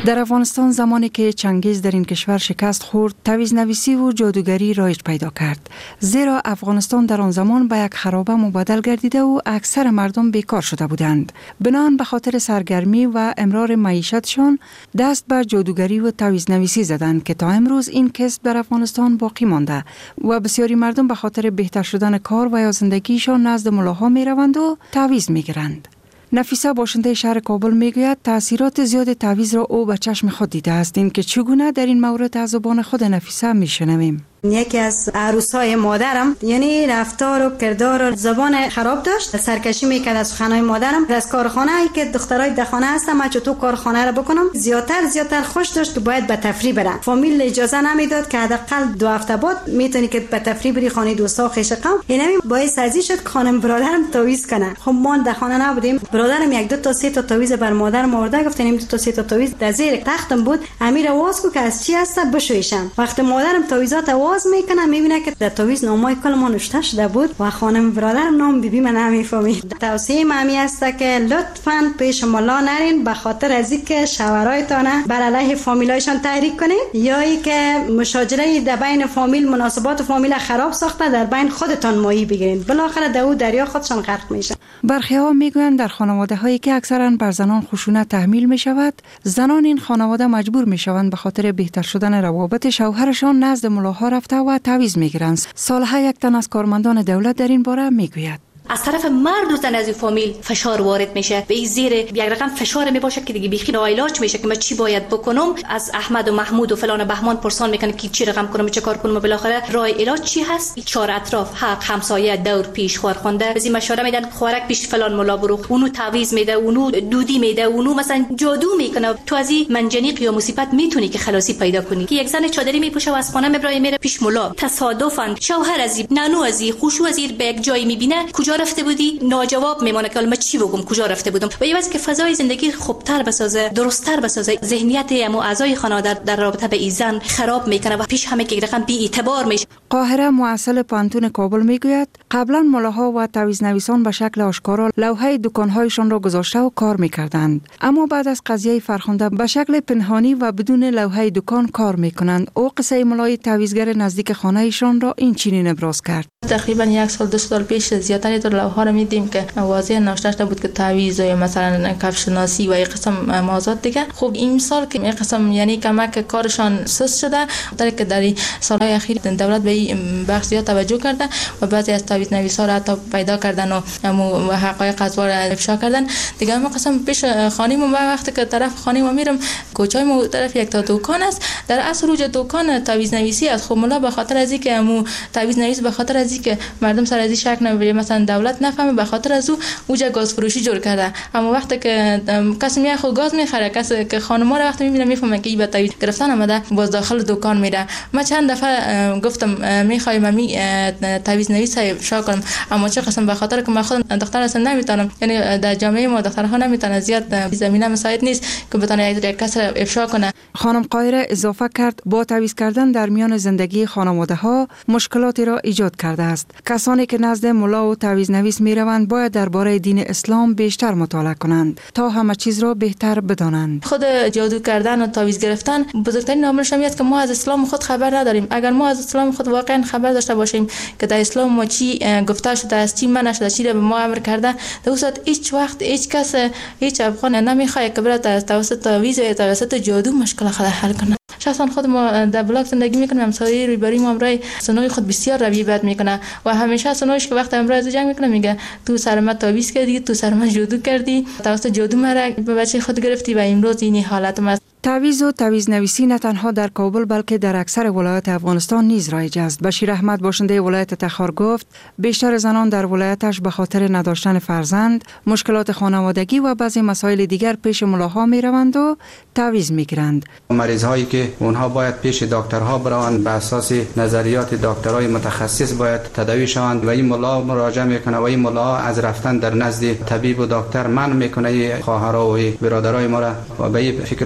در افغانستان زمانی که چنگیز در این کشور شکست خورد، تعویض نویسی و جادوگری رایج پیدا کرد. زیرا افغانستان در آن زمان به یک خرابه مبادل گردیده و اکثر مردم بیکار شده بودند. بنابراین به خاطر سرگرمی و امرار معیشتشان دست به جادوگری و تعویض نویسی زدند که تا امروز این کسب در افغانستان باقی مانده و بسیاری مردم به خاطر بهتر شدن کار و یا زندگیشان نزد ملاها می روند و تعویض می گیرند. نفیسه باشنده شهر کابل میگوید تاثیرات زیاد تعویض را او به چشم خود دیده است. این که چگونه در این مورد از زبان خود نفیسه میشنویم. یکی از عروسای مادرم یعنی رفتار و کردار و زبان خراب داشت، سرکشی میکرد از خانه مادرم. از کارخانه ای که دخترای دخانه هستم، من چطور کارخانه را بکنم، زیادتر زیادتر خوش داشت که باید به تفریح برم. فامیل اجازه نمیداد که حداقل دو هفته بعد میتونی که به تفریح بری خانه دوستا و خیشقم. اینم باعث ازی شد خانم برادرم تعویض کنه. خب ما دخانه نبودیم، برادرم یک دو تا سه تا تعویض بر مادرم آورده، گفتن این دو تا سه تا تعویض در زیر تختم بود، امیر آواز کو که از چی هست بشویشم. وقتی مادرم تعویضات آواز میکنه میبینه که در تعویض نامای کل ما نوشته شده بود و خانم برادرم نام بیبی من نمیفهمید. توصیه مامی است که لطفاً پیش ملا نرین، به خاطر از اینکه شوهرایتان بر علیه فامیلایشان تحریک کنید یا ای که مشاجره در بین فامیل، مناسبات فامیل خراب ساخته در بین خودتان ماهی بگیرین، بالاخره در او دریا خودشان غرق میشن. برخی ها میگویند در خانواده هایی که اکثرا بر زنان خشونت تحمیل می شود، زنان این خانواده مجبور می شوند به خاطر بهتر شدن روابط شوهرشان نزد ملاها رفته و تعویض می گیرند. سالها یک تن از کارمندان دولت در این باره می گوید. از طرف مرد و زن از فامیل فشار وارد میشه، به این زیر یک رقم فشار می باشه که دیگه بیخی ناعلاج میشه که من چی باید بکنم. از احمد و محمود و فلان و بهمان پرسان میکنه که چی رقم کنم، چه کار کنم، و بالاخره راه علاج چی هست؟ چهار اطراف، حق، همسایه، دور، پیش، خورخونده بزی مشوره میدن، خوراک پیش فلان ملا برو، اونو تعویض میده، اونو دودی میده، اونو مثلا جادو میکنه. تو از این منجنیق یا مصیبت میتونی که خلاصی پیدا کنی. که یک زن چادری میپوشه و از خانه میبره میره پیش ملا، تصادفاً شوهر از این نانو از این خوشو از این به یک جایی میبینه، کجا رفته بودی؟ ناجواب میمونه که من چی بگم، کجا رفته بودم. و یه واسه که فضای زندگی خوبتر بسازه، درستتر بسازه، ذهنیت امو اعضای خانواده در رابطه به این زن خراب میکنه و پیش همه که رقم بی اعتبار میشه. قاهره مؤسسه پانتون کابل میگوید قبلا ملاها و تعویض نویسان به شکل آشکارا لوحه دکانهایشان را گذاشته و کار میکردند، اما بعد از قضیه فرخنده به شکل پنهانی و بدون لوحه دکان کار میکنند. او قصه ملای تعویضگر نزدیک خانه ایشان را این چنین ابراز کرد. تقریبا یک سال دو سال پیش زیاتری در لوحه را میدیم که واضح نوشته بود که تعویض یا مثلا کفشناسی و این قسم موضوعات دیگه. خب این سال که این قسم یعنی کمک کارشان سست شده، در که در سالهای اخیر دولت به این بخش زیاد توجه کرده و بعضی از تعویض نویسا را حتی پیدا کردن و حقایق از وار افشا کردن دیگه. ما قسم پیش خانه ما وقتی که طرف خانه ما میرم، کوچه ما طرف یک تا دکان است، در اصل روج دکان تعویض نویسی است. خب ملا به خاطر از اینکه مو تعویض نویس به خاطر از اینکه مردم سر از این شک نبره، مثلا دولت نفهمه، به خاطر از او اوجا گاز فروشی جور کرده. اما وقتی که کسی میاد خود گاز میخره، کسی که خانم‌ها رو وقتی میبینه میفهمه که این به تعویض گرفتن آمده، باز داخل دکان میره. ما چند دفعه گفتم میخوایم می تعویض نویس افشا کنم، اما چه قسم به خاطر که من خودم دختر هستم نمیتونم، یعنی در جامعه ما دخترها نمیتونن زیاد زمینه مساعد نیست که بتونه یک کس افشا کنه. خانم قاهره اضافه کرد با تعویض کردن در میان زندگی خانواده ها مشکلاتی را ایجاد کرده است. کسانی که نزد ملا و تعویض نویس می روند باید درباره دین اسلام بیشتر مطالعه کنند تا همه چیز را بهتر بدانند. خود جادو کردن و تعویض گرفتن بزرگترین عاملش است که ما از اسلام خود خبر نداریم. اگر ما از اسلام خود واقعا خبر داشته باشیم که در اسلام ما چی گفته شده است، چی منع شده، چی به ما امر کرده، در اون صورت هیچ وقت هیچ کس هیچ افغان نمیخواد که بره توسط تعویض یا توسط جادو مشکل خود حل کنه. شخصا خود ما در بلاک زندگی میکنیم، همسایه روبروی ما امرای سنوی خود بسیار روی بد میکنه و همیشه سنویش که وقت امرای از جنگ میکنه میگه تو سر من تعویض کردی، تو سر من جادو کردی، توسط جادو مرا به بچه خود گرفتی و امروز این حالت ما. تعویض و تعویض نویسی نه تنها در کابل بلکه در اکثر ولایات افغانستان نیز رایج است. بشیر احمد باشنده ولایت تخار گفت بیشتر زنان در ولایتش به خاطر نداشتن فرزند، مشکلات خانوادگی و بعضی مسائل دیگر پیش ملاها می روند و تعویض می گیرند. مریض هایی که اونها باید پیش دکترها بروند، به اساس نظریات دکترای متخصص باید تداوی شوند و این ملا مراجعه میکنه و این ملا از رفتن در نزد طبیب و دکتر منع میکنه خواهرها و برادرای ما را و به فکر میشوند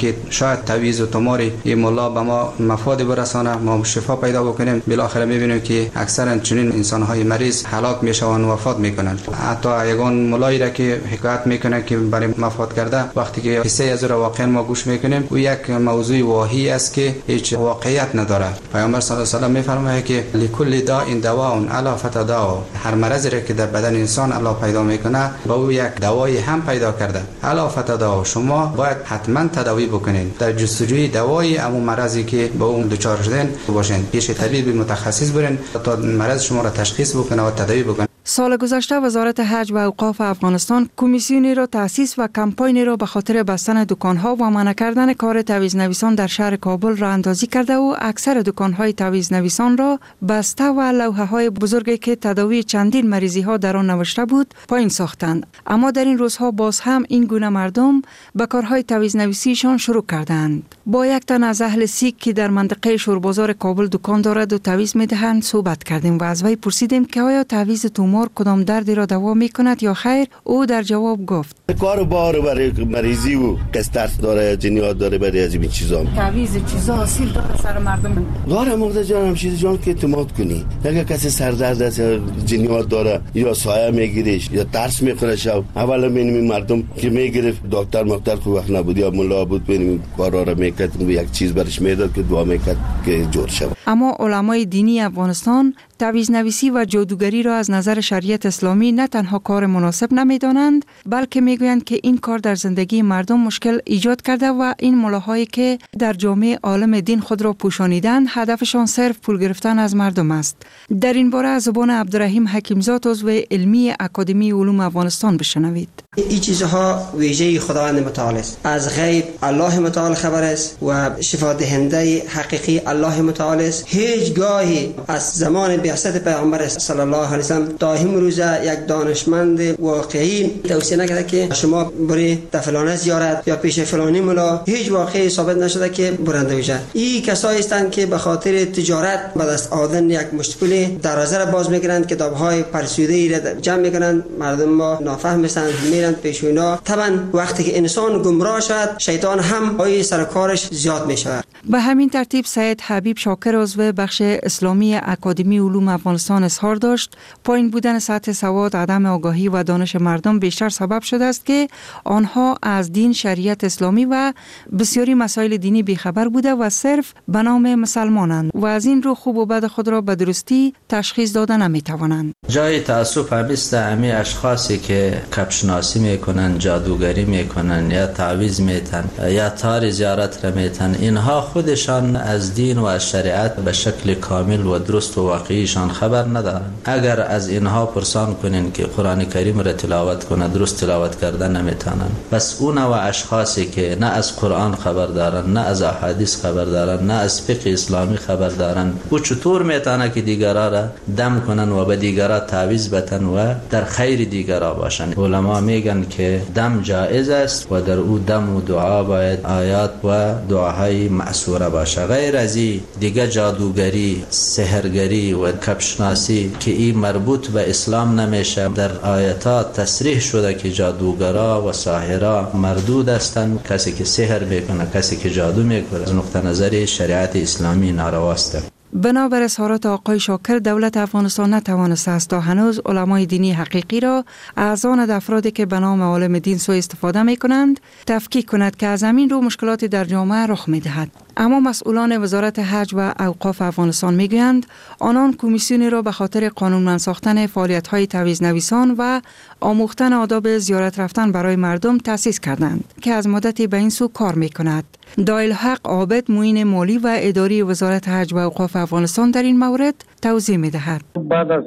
که شاید تعویض و تمار این ملا به ما مفاد برسانه، ما شفا پیدا بکنیم. بالاخره میبینیم که اکثرا چنین انسان‌های مریض هلاک میشوند و وفات میکنند. حتی یگان ملایی را که حکایت میکنه که برای مفاد کرده، وقتی که قصه از واقعا ما گوش میکنیم و یک موضوع واهی است که هیچ واقعیت نداره. پیامبر صلی الله علیه و سلم میفرماید که لکل داء دواء الا فتداء، هر مرضی را که در بدن انسان الله پیدا میکنه با او یک دوایی هم پیدا کرده. الا فتداء، شما باید حتما تداوی بکنید، در جستجوی دوایی همون مرضی که با اون دچار شدین باشین، پیش طبیب متخصص برین تا مرض شما را تشخیص بکنه و تداوی بکنه. سال گذشته وزارت حج و اوقاف افغانستان کمیسیونی را تأسیس و کمپاینی را به خاطر بستن دکان‌ها و منع کردن کار تعویض نویسان در شهر کابل را اندازی کرده و اکثر دکان‌های تعویض نویسان را بسته و لوحه‌های بزرگی که تداوی چندین مریضی‌ها در آن نوشته بود پایین ساختند. اما در این روزها باز هم این گونه مردم به کارهای تعویض نویسیشان شروع کردند. با یک تن از اهل سیک که در منطقه شوربازار کابل دکان دارد و تعویض می‌دهند صحبت کردیم و از وی پرسیدیم که آیا تعویض تومور کدام دردی را دوا می‌کند یا خیر. او در جواب گفت کار بار برای مریضی و قسطرس داره، جنیات داره، برای از این چیزا تعویض چیزا حاصل داره سر مردم داره. مرده جان هم چیز جان که اعتماد کنی، اگه کسی سردرد است، جنیات داره یا سایه میگیرش یا ترس میخوره، شب اولا ببینیم مردم که میگرفت دکتر مختار کو وقت نبود یا ملا بود، ببینیم کارا را میکرد و یک چیز برش میداد که دعا میکرد که جور شود. اما علمای دینی افغانستان تعویض نویسی و جادوگری را از نظر شریعت اسلامی نه تنها کار مناسب نمیدانند، بلکه میگویند که این کار در زندگی مردم مشکل ایجاد کرده و این ملاهایی که در جامعه عالم دین خود را پوشانیدند هدفشان صرف پول گرفتن از مردم است. در این باره از زبان عبدالرحیم حکیمزاد عضو علمی اکادمی علوم افغانستان بشنوید. این چیزها ویژه خداوند متعال است. از غیب الله متعال خبر است و شفا دهنده حقیقی الله متعال است. هیچ گاهی از زمان بعثت پیامبر صلی الله علیه و سلم تا امروز یک دانشمند واقعی توصیه نکرده که شما بری در فلان زیارت یا پیش فلانی ملا، هیچ واقعی ثابت نشده که برنده بشه. این کسایی هستند که به خاطر تجارت به دست آوردن یک مشت دروازه را باز میکنند، کتاب‌های فرسوده را جمع میکنند، مردم ما نافهم هستند میرند پیش اونا. طبعا وقتی که انسان گمراه شد شیطان هم پای سر کارش زیاد میشود. به همین ترتیب سید حبیب شاکر عضو بخش اسلامی اکادمی علوم افغانستان اظهار داشت پایین بودن سطح سواد، عدم آگاهی و دانش مردم بیشتر سبب شده است که آنها از دین، شریعت اسلامی و بسیاری مسائل دینی بیخبر بوده و صرف به نام مسلمانند و از این رو خوب و بد خود را به درستی تشخیص داده نمیتوانند. جای تأسف همیست امی اشخاصی که کپشناسی میکنن، جادوگری میکنن یا تعویض میتن یا تار زیارت را میتن، اینها خودشان از دین و از شریعت به شکل کامل و درست و واقعیشان خبر ندارند. اگر از اینها پرسان کنین که قرآن کریم را تلاوت کنه، درست تلاوت کردن نمیتونن. بس اون و اشخاصی که نه از قرآن خبر دارن، نه از احادیث خبر دارن، نه از فقه اسلامی خبر دارن، او چطور میتونه که دیگرا را دم کنن و به دیگرا تعویض بتن و در خیر دیگرا باشن؟ علما میگن که دم جائز است و در او دم و دعا باید آیات و دعاهای معصوره باشه. غیر از این دیگه جادوگری، سحرگری و کپشناسی که این مربوط به اسلام نمیشه. در آیات تصریح شده که جادوگرا و ساحرا مردود هستند. کسی که سحر میکنه، کسی که جادو میکنه از نقطه نظر شریعت اسلامی نارواست. بنابر اظهارات آقای شاکر، دولت افغانستان نتوانسته است تا هنوز علمای دینی حقیقی را از آن افرادی که به نام عالم دین سوء استفاده می کنند تفکیک کند که از همین رو مشکلاتی در جامعه رخ می دهد. اما مسئولان وزارت حج و اوقاف افغانستان می گویند آنان کمیسیونی را به خاطر قانونمند ساختن فعالیت‌های تعویض نویسان و آموختن آداب زیارت رفتن برای مردم تأسیس کردند که از مدتی به این سو کار می کند. دایل حق عابد، معین مالی و اداری وزارت حج و اوقاف افغانستان در این مورد توضیح می دهد. بعد از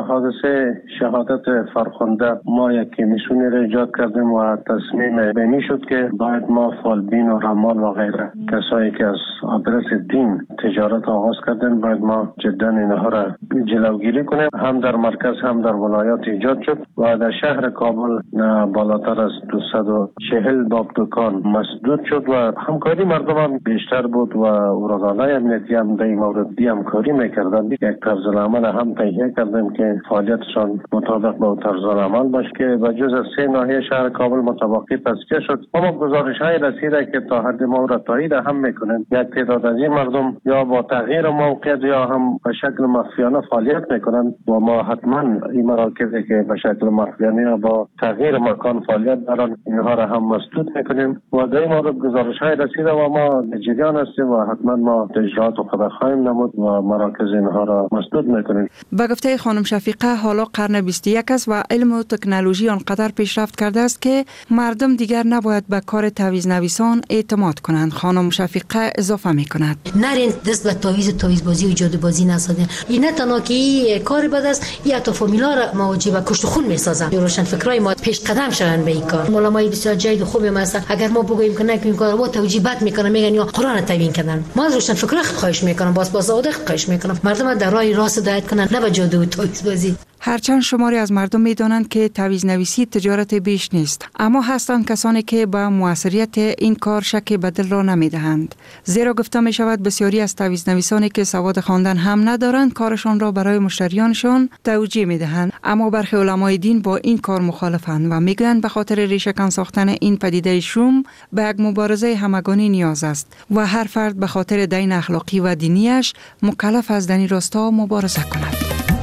حادثه شهادت فرخنده ما یک کمیسیونی را ایجاد کردیم و تصمیم بینی شد که باید ما فالبین و رمال و غیره کسایی که از آدرس دین تجارت آغاز کردن باید ما جدا اینها را جلوگیری کنیم. هم در مرکز هم در ولایات ایجاد شد و در شهر کابل بالاتر از دویست و چهل باب دکان مسدود شد و همکاری همکاری مردمان بیشتر بود و ارگان‌های امنیتی هم در این مورد همکاری میکردند. یک طرز العمل هم تهیه کردیم که فعالیتشان مطابق با طرز العمل باشه که به جز سه ناحیه شهر کابل متوقف تصفیه شد. اما گزارش‌های رسیده که تا حد ما را تایید هم میکنند. یک تعداد از این مردم یا با تغییر موقعیت یا هم به شکل مخفیانه فعالیت میکنند و ما حتما این مراکزی که به شکل مخفیانه یا با تغییر مکان فعالیت دارند اینها را هم مسدود میکنیم و در این مورد گزارش‌های رسیده و ما جریان هستیم و حتما ما اجرات و خبر خواهیم نمود و مراکز اینها را مسدود میکنیم. به گفته خانم شفیقه حالا قرن بیست و یک است و علم و تکنولوژی آنقدر پیشرفت کرده است که مردم دیگر نباید به کار تعویض نویسان اعتماد کنند. خانم شفیقه اضافه میکند نرین دست به تعویض تعویض بازی و جادو بازی نسازین. این نه تنها که این کار بد است، یا تو فامیلا را مواجه به کشت خون میسازن. روشن فکرای ما پیش قدم شدن به این کار. علمای بسیار جید و خوبی مثلا اگر ما بگوییم که نه این کارو توجیه بد میکنن میگن یا قرآن تبیین کردن. ما از روشن فکرای خواهش میکنم باز باز عادت خواهش میکنم مردم در راه راست هدایت کنن نه به جادو و تعویض بازی. هرچند شماری از مردم میدانند که تعویض نویسی تجارت بیش نیست، اما هستند کسانی که به موثریت این کار شک به دل را نمیدهند. زیرا گفته می شود بسیاری از تعویض نویسانی که سواد خواندن هم ندارند کارشان را برای مشتریانشان توجیه میدهند، اما برخی علمای دین با این کار مخالفند و میگویند به خاطر ریشه‌کن ساختن این پدیده شوم به یک مبارزه همگانی نیاز است و هر فرد به خاطر دین اخلاقی و دینیش مکلف است در این راستا مبارزه کند.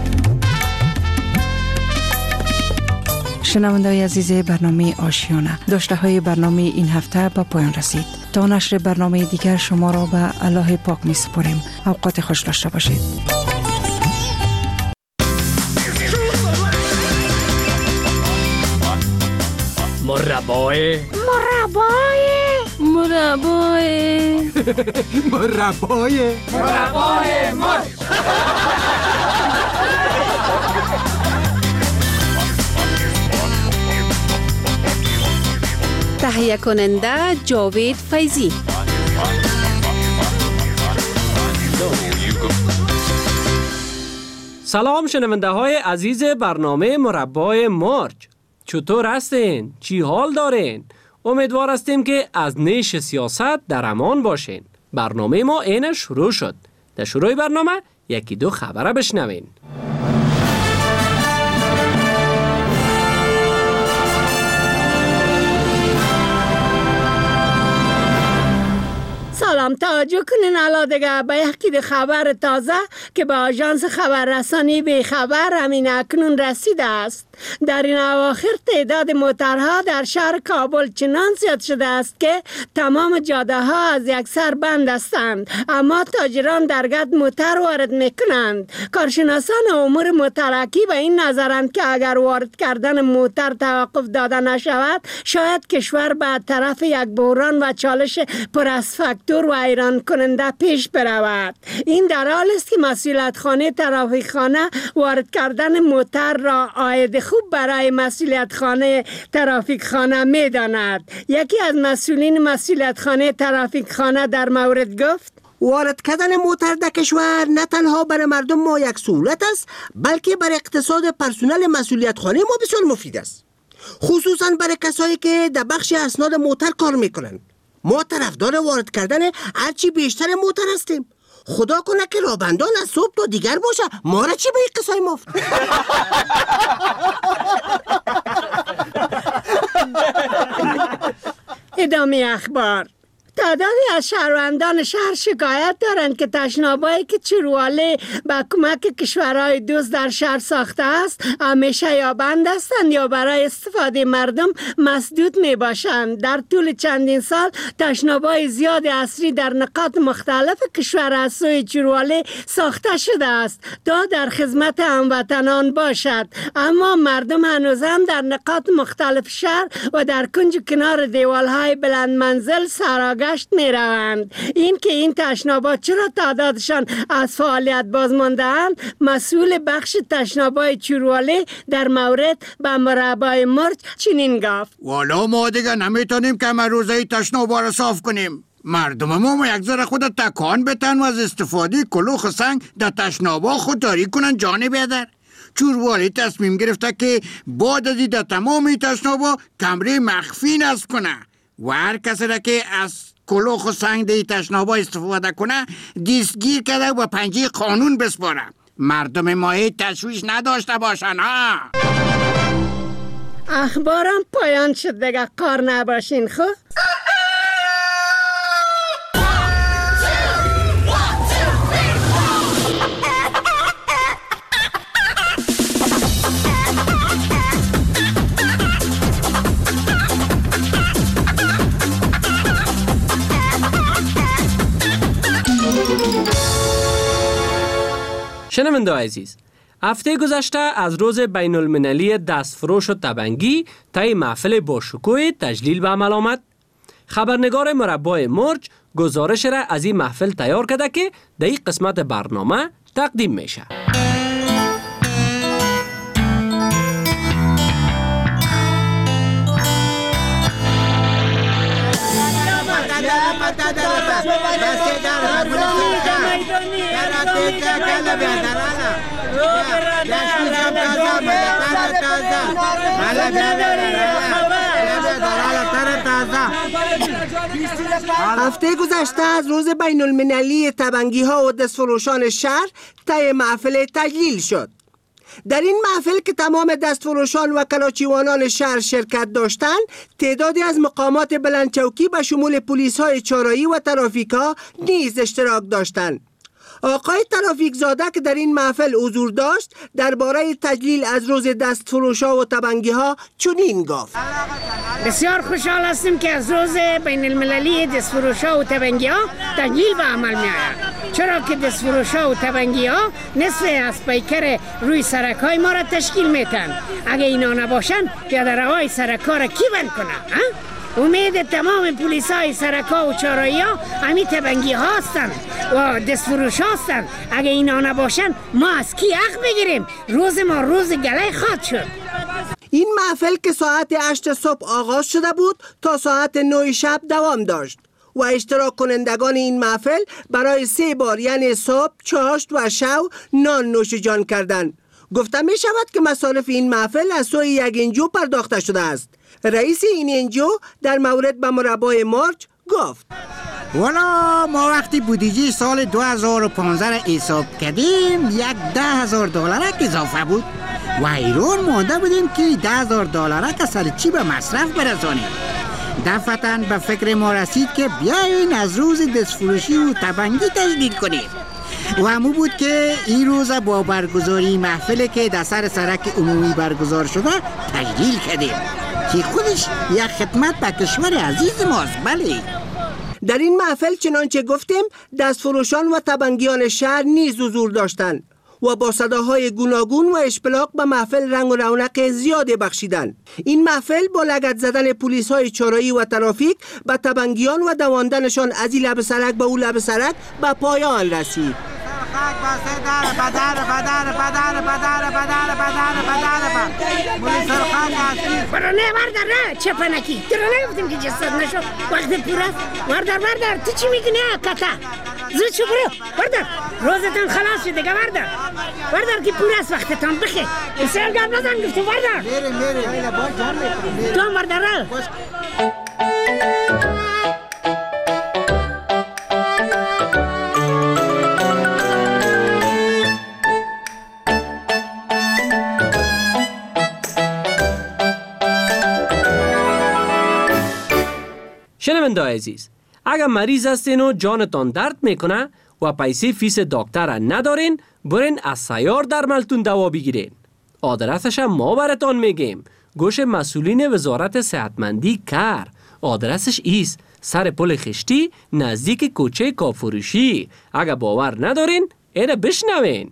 شنونده‌های عزیز برنامه آشیانه، داشته های برنامه این هفته به پایان رسید. تا نشر برنامه دیگر شما را به الله پاک می سپاریم. اوقات خوش داشته باشید. مربای مربای مربای مربای مربای مربای تهیه کننده جاوید فیضی. سلام شنونده های عزیز برنامه مربای مرج، چطور هستین؟ چی حال دارین؟ امیدوار هستیم که از نیش سیاست در امان باشین. برنامه ما اینه شروع شد. در شروع برنامه یکی دو خبره بشنوین. سلام، توجه کنین الا دیگه به یکی خبر تازه که به آژانس خبررسانی به خبر همین اکنون رسیده است. در این اواخر تعداد موترها در شهر کابل چنان زیاد شده است که تمام جاده ها از یک سر بند هستند، اما تاجران در گد موتر وارد میکنند. کارشناسان امور مترکی به این نظرند که اگر وارد کردن موتر توقف داده نشود شاید کشور به طرف یک بحران و چالش پر از فاکتور و حیران کننده پیش برود. این در حال است که مسئولیت خانه ترافیک خانه وارد کردن موتر را عاید خوب برای مسئولیت خانه ترافیک خانه می داند. یکی از مسئولین مسئولیت خانه ترافیک خانه در مورد گفت: وارد کردن موتر در کشور نه تنها برای مردم ما یک سهولت است، بلکه برای اقتصاد پرسنل مسئولیت خانه ما بسیار مفید است، خصوصا برای کسایی که در بخش اسناد موتر کار میکنند. ما طرفدار وارد کردن هرچی بیشتر موتر هستیم. خدا کنه که رابندان از صبح تا دیگر باشه، ما را چی به این قصای مفت. ادامه اخبار. تعدادی از شهروندان شهر شکایت دارند که تشنابایی که چروالي با کمک کشورهای دوست در شهر ساخته است همیشه یا بند هستند یا برای استفاده مردم مسدود می باشند. در طول چندین سال تشنابای زیاد اصری در نقاط مختلف کشور از سوی چروالي ساخته شده است تا در خدمت هموطنان باشد، اما مردم هنوز هم در نقاط مختلف شهر و در کنج کنار دیوالهای بلند منزل سراغ گشت می روند. این که این تشنابات چرا تعدادشان از فعالیت باز مانده‌اند، مسئول بخش تشنابای چروالي در مورد به مربای مرج چنین گفت: والا ما دیگه نمیتونیم که ما روزه تشنابا را صاف کنیم. مردم ما یک ذره خود تکان بتن و از استفاده کلوخ سنگ در تشنابا خودداری کنن جانب در. چروالي تصمیم گرفته که بعد از در تمام تشنابا کمره مخفی نصب کنه و هر کسی را که از کلوخ و سنگ دی تشنابا استفاده کنه دستگیر کرده و پنجه قانون بسپاره. مردم ما تشویش نداشته باشن ها. اخبارم پایان شد دیگه، کار نباشین خب. شنونده عزیز، هفته گذشته از روز بین المللی دستفروش و تبنگی طی محفل با شکوه تجلیل به عمل آمد. خبرنگار مربع مرج گزارش را از این محفل تیار کرده که در این قسمت برنامه تقدیم میشه. هفته گذشته از روز بین المللی تبنگی ها و دستفروشان شهر طی محفل تجلیل شد. در این محفل که تمام دستفروشان و کلاچیوانان شهر شرکت داشتند، تعدادی از مقامات بلندچوکی به شمول پلیس های چارایی و ترافیکا نیز اشتراک داشتند. آقای ترافیک زاده که در این محفل حضور داشت درباره تجلیل از روز دستفروشا و تبنگی ها چنین گفت: بسیار خوشحال هستیم که از روز بین المللی دستفروشا و تبنگی ها تجلیل به عمل می آید، چرا که دستفروشا و تبنگی ها نصف از پیکر روی سرک های ما را تشکیل میتن. اگه اینا نباشن پیاده‌روهای سرک ها را کی بند کنه؟ امید تمام پلیس های سرک ها و چارایی ها همی تبنگی ها هستن و دستفروش هستن. اگه اینا نباشن ما از کی حق بگیریم؟ روز ما روز گله خواهد شد. این محفل که ساعت هشت صبح آغاز شده بود تا ساعت نه شب دوام داشت و اشتراک کنندگان این محفل برای سه بار یعنی صبح، چاشت و شو نان نوش جان کردند. گفته می شود که مصارف این محفل از سوی یک انجو پرداخته شده است. رئیس این انجو در مورد به مربع مرج گفت: والا ما وقتی بودجه سال دو هزار و پانزده حساب کردیم یک ده هزار دلارک اضافه بود و حیران مانده بودیم که ده هزار دلارک سر چی به مصرف برسانیم. دفعتاً به فکر ما رسید که بیاین از روز دستفروشی و تبنگی تجلیل کنیم و همو بود که این روز با برگزاری محفل که در سر سرک عمومی برگزار شده تجلیل کردیم که خودش یک خدمت به کشور عزیز ماست. بله، در این محفل چنانچه گفتیم دستفروشان و تبنگیان شهر نیز حضور داشتند و با صداهای گوناگون و اشپلاق به محفل رنگ و رونق زیاده بخشیدند. این محفل با لگد زدن پلیس های چارایی و ترافیک به تبنگیان و دواندنشان از این لب سرک به اون لب سرک به پایان رسید. برانه بردار نه چپنکی درانه گفتیم که جسد نشو وقت پور است. بردار بردار تو چی میگی؟ نه کتا زود شو برو بردار، روزتان خلاص شد دیگه. بردار بردار که پور است، وقتتان بخیر. بسیار گرد نزن گفتم بردار میره میره تو هم بردار. شنونده عزیز، اگر مریض هستین و جانتان درد میکنه و پیسه فیس دکتر ندارین، برین از سیار درملتون دوا بگیرین. آدرسش هم ما براتان میگیم. گوش مسئولین وزارت صحتمندی کار. آدرسش ایست سر پل خشتی نزدیک کوچه کافروشی. اگر باور ندارین اینه بشنوین.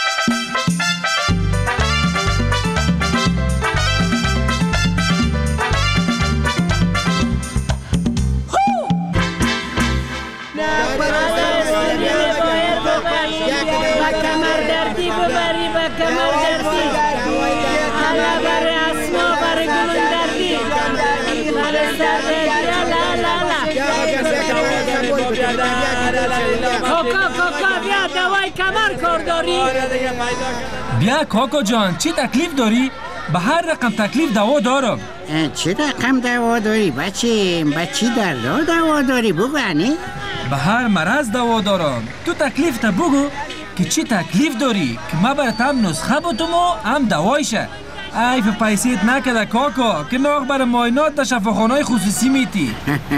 کاکا کاکا بیا دوای کمر کار داری. بیا کاکا جان، چی تکلیف داری؟ به هر رقم تکلیف دوا دارم. چه رقم دوا داری بچه؟ به چی دردا دوا داری بگو انی؟ به هر مرض دوا دارم. تو تکلیف تا بگو که چی تکلیف داری که ما برات هم نسخه بتم و هم دوایشه. ای به پیسیت نکده کاکا که ناغ برای ماینات در شفاخانه خصوصی میتی.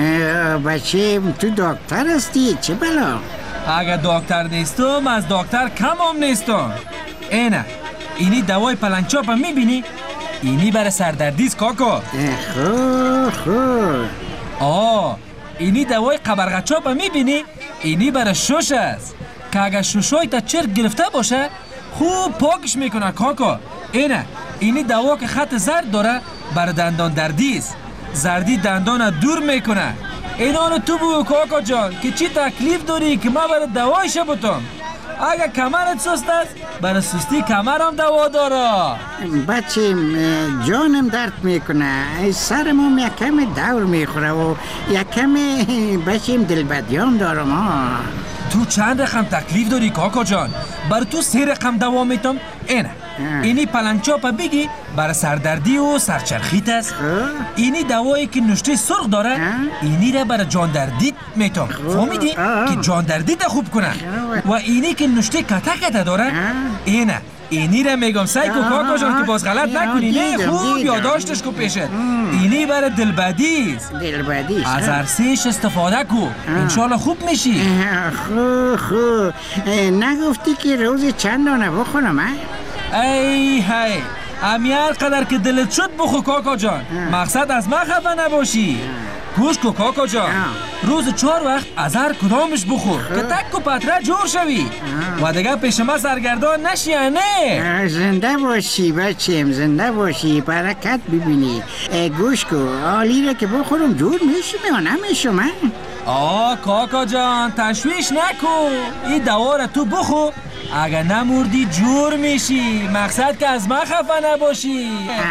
بچه تو دکتر هستی چه بلا؟ اگر دکتر نیستم از دکتر کم هم نیستم. اینه اینی دوای پلنگچاپ هم میبینی؟ اینی برای سردردیست کاکا. خو خو آه اینی دوای قبرغچاپ هم میبینی؟ اینی برای شش است که اگر ششای تا چرک گرفته باشه خوب پاکش میکنه کاکا. اینه اینی دوا که خط زرد داره برای دندان دردیست. زردی دندان دور میکنه. اینانو تو بگو کاکا جان که چی تکلیف داری که ما برای دوایش بتم. اگر کمرت سست است برای سستی کمر هم دوا داره. بچه جانم درد میکنه، سرمم یک کم دور میخوره و یک کم بچه دلبدیان دارم ها. تو چند رقم تکلیف داری کاکا جان؟ برای تو سه رقم دوا میتم. اینه اینی پلنگچاپ بگی برای سردردی و سرچرخیت است. اینی دوایی که نشته سرخ داره اینی را برای جاندردیت میتم. فهمیدی که جاندردیت خوب کنه. و اینی که نشته کته کته داره اینه اینی را میگم سعی کو کاکا جان که باز غلط نکنی. نه خوب یادداشتش کو پیشت. اینی برای دلبدیست. دلبدیست از عرصهش استفاده کو انشالله خوب میشی. خو خو نگفتی که روز چند دانه بخورم ها؟ ای هی امیار قدر که دلت شد بخو کاکا جان. مقصد از ما خفه نباشی. گوش کو کاکا جان روز چهار وقت از هر کدامش بخور که تک و پتره جور شوی و دیگه پیش ما سرگردان نشی. نه زنده باشی بچیم، زنده باشی، برکت ببینی. گوش کو آلی را که بخورم جور میشم یا نمیشم؟ آه کاکا جان تشویش نکو. این دوا را تو بخو اگر نموردی جور میشی. مقصد که از ما خفه نباشی.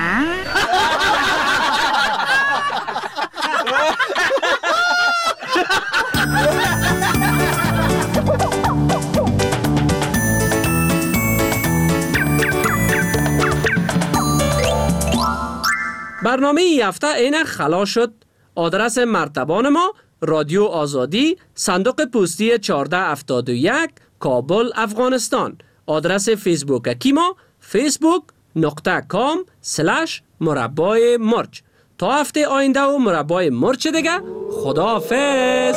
برنامه ای هفته اینه خلاص شد. آدرس مرتبان ما رادیو آزادی، صندوق پستی چهارده هفتاد و یک، کابل، افغانستان. آدرس فیسبوک کی ما فیسبوک نقطه کام سلش مربای مرچ. تا هفته آینده و مربای مرچ دیگه. خداحافظ.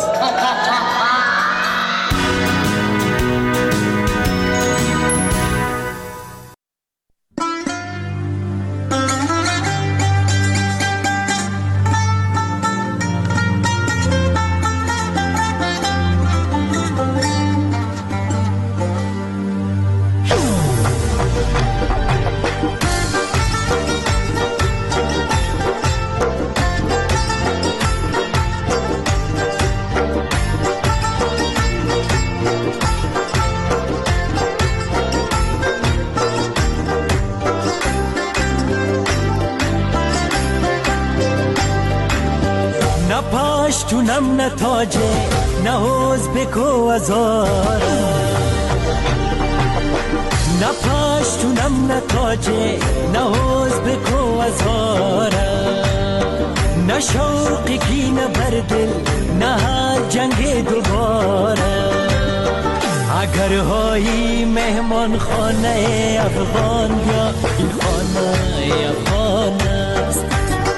پاشتونم نه تاجه نه حوز بکو ازارم، نه پاشتونم نه تاجه نه حوز بکو ازارم، نه شوقی کی نه بردل نه هر جنگ دوباره. اگر هایی مهمان خانه افغان یا این خانه افغان است،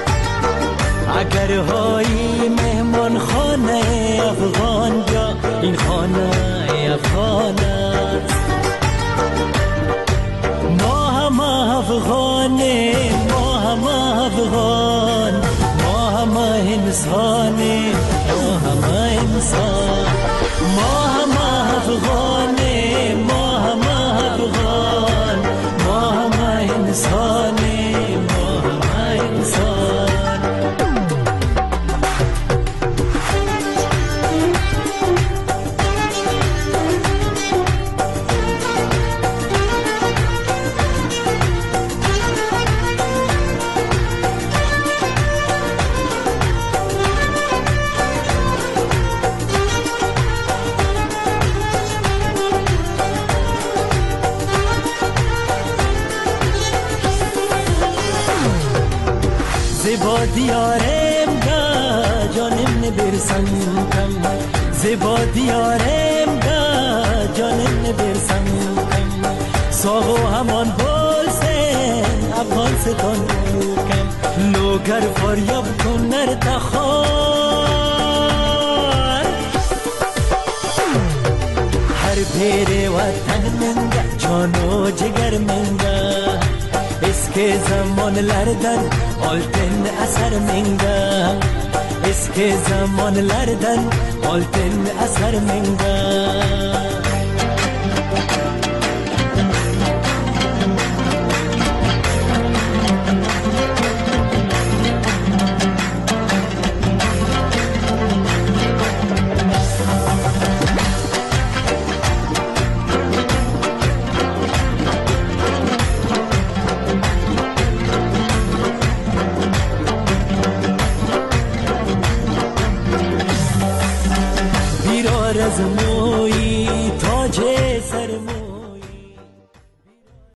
اگر هایی مهمان خانه افغان یا این خانه افغان است. ما هم افغانه ما هم افغان، ما هم انسانه ما هم انسان، ما هم افغانه ما هم افغان، ما هم انسانه ما هم انسان. دیارم دا جانم نبرسم کم زیبا دیارم دا جانم نبرسم کم ساغو همان بولسن افغان ستان کم لوگر فاریاب کن نر تخار هر پیر وطن منگا جانو جگر منگا اسکه زمان لردن آلتن اثر منگا اسکه زمان لردن آلتن اثر منگا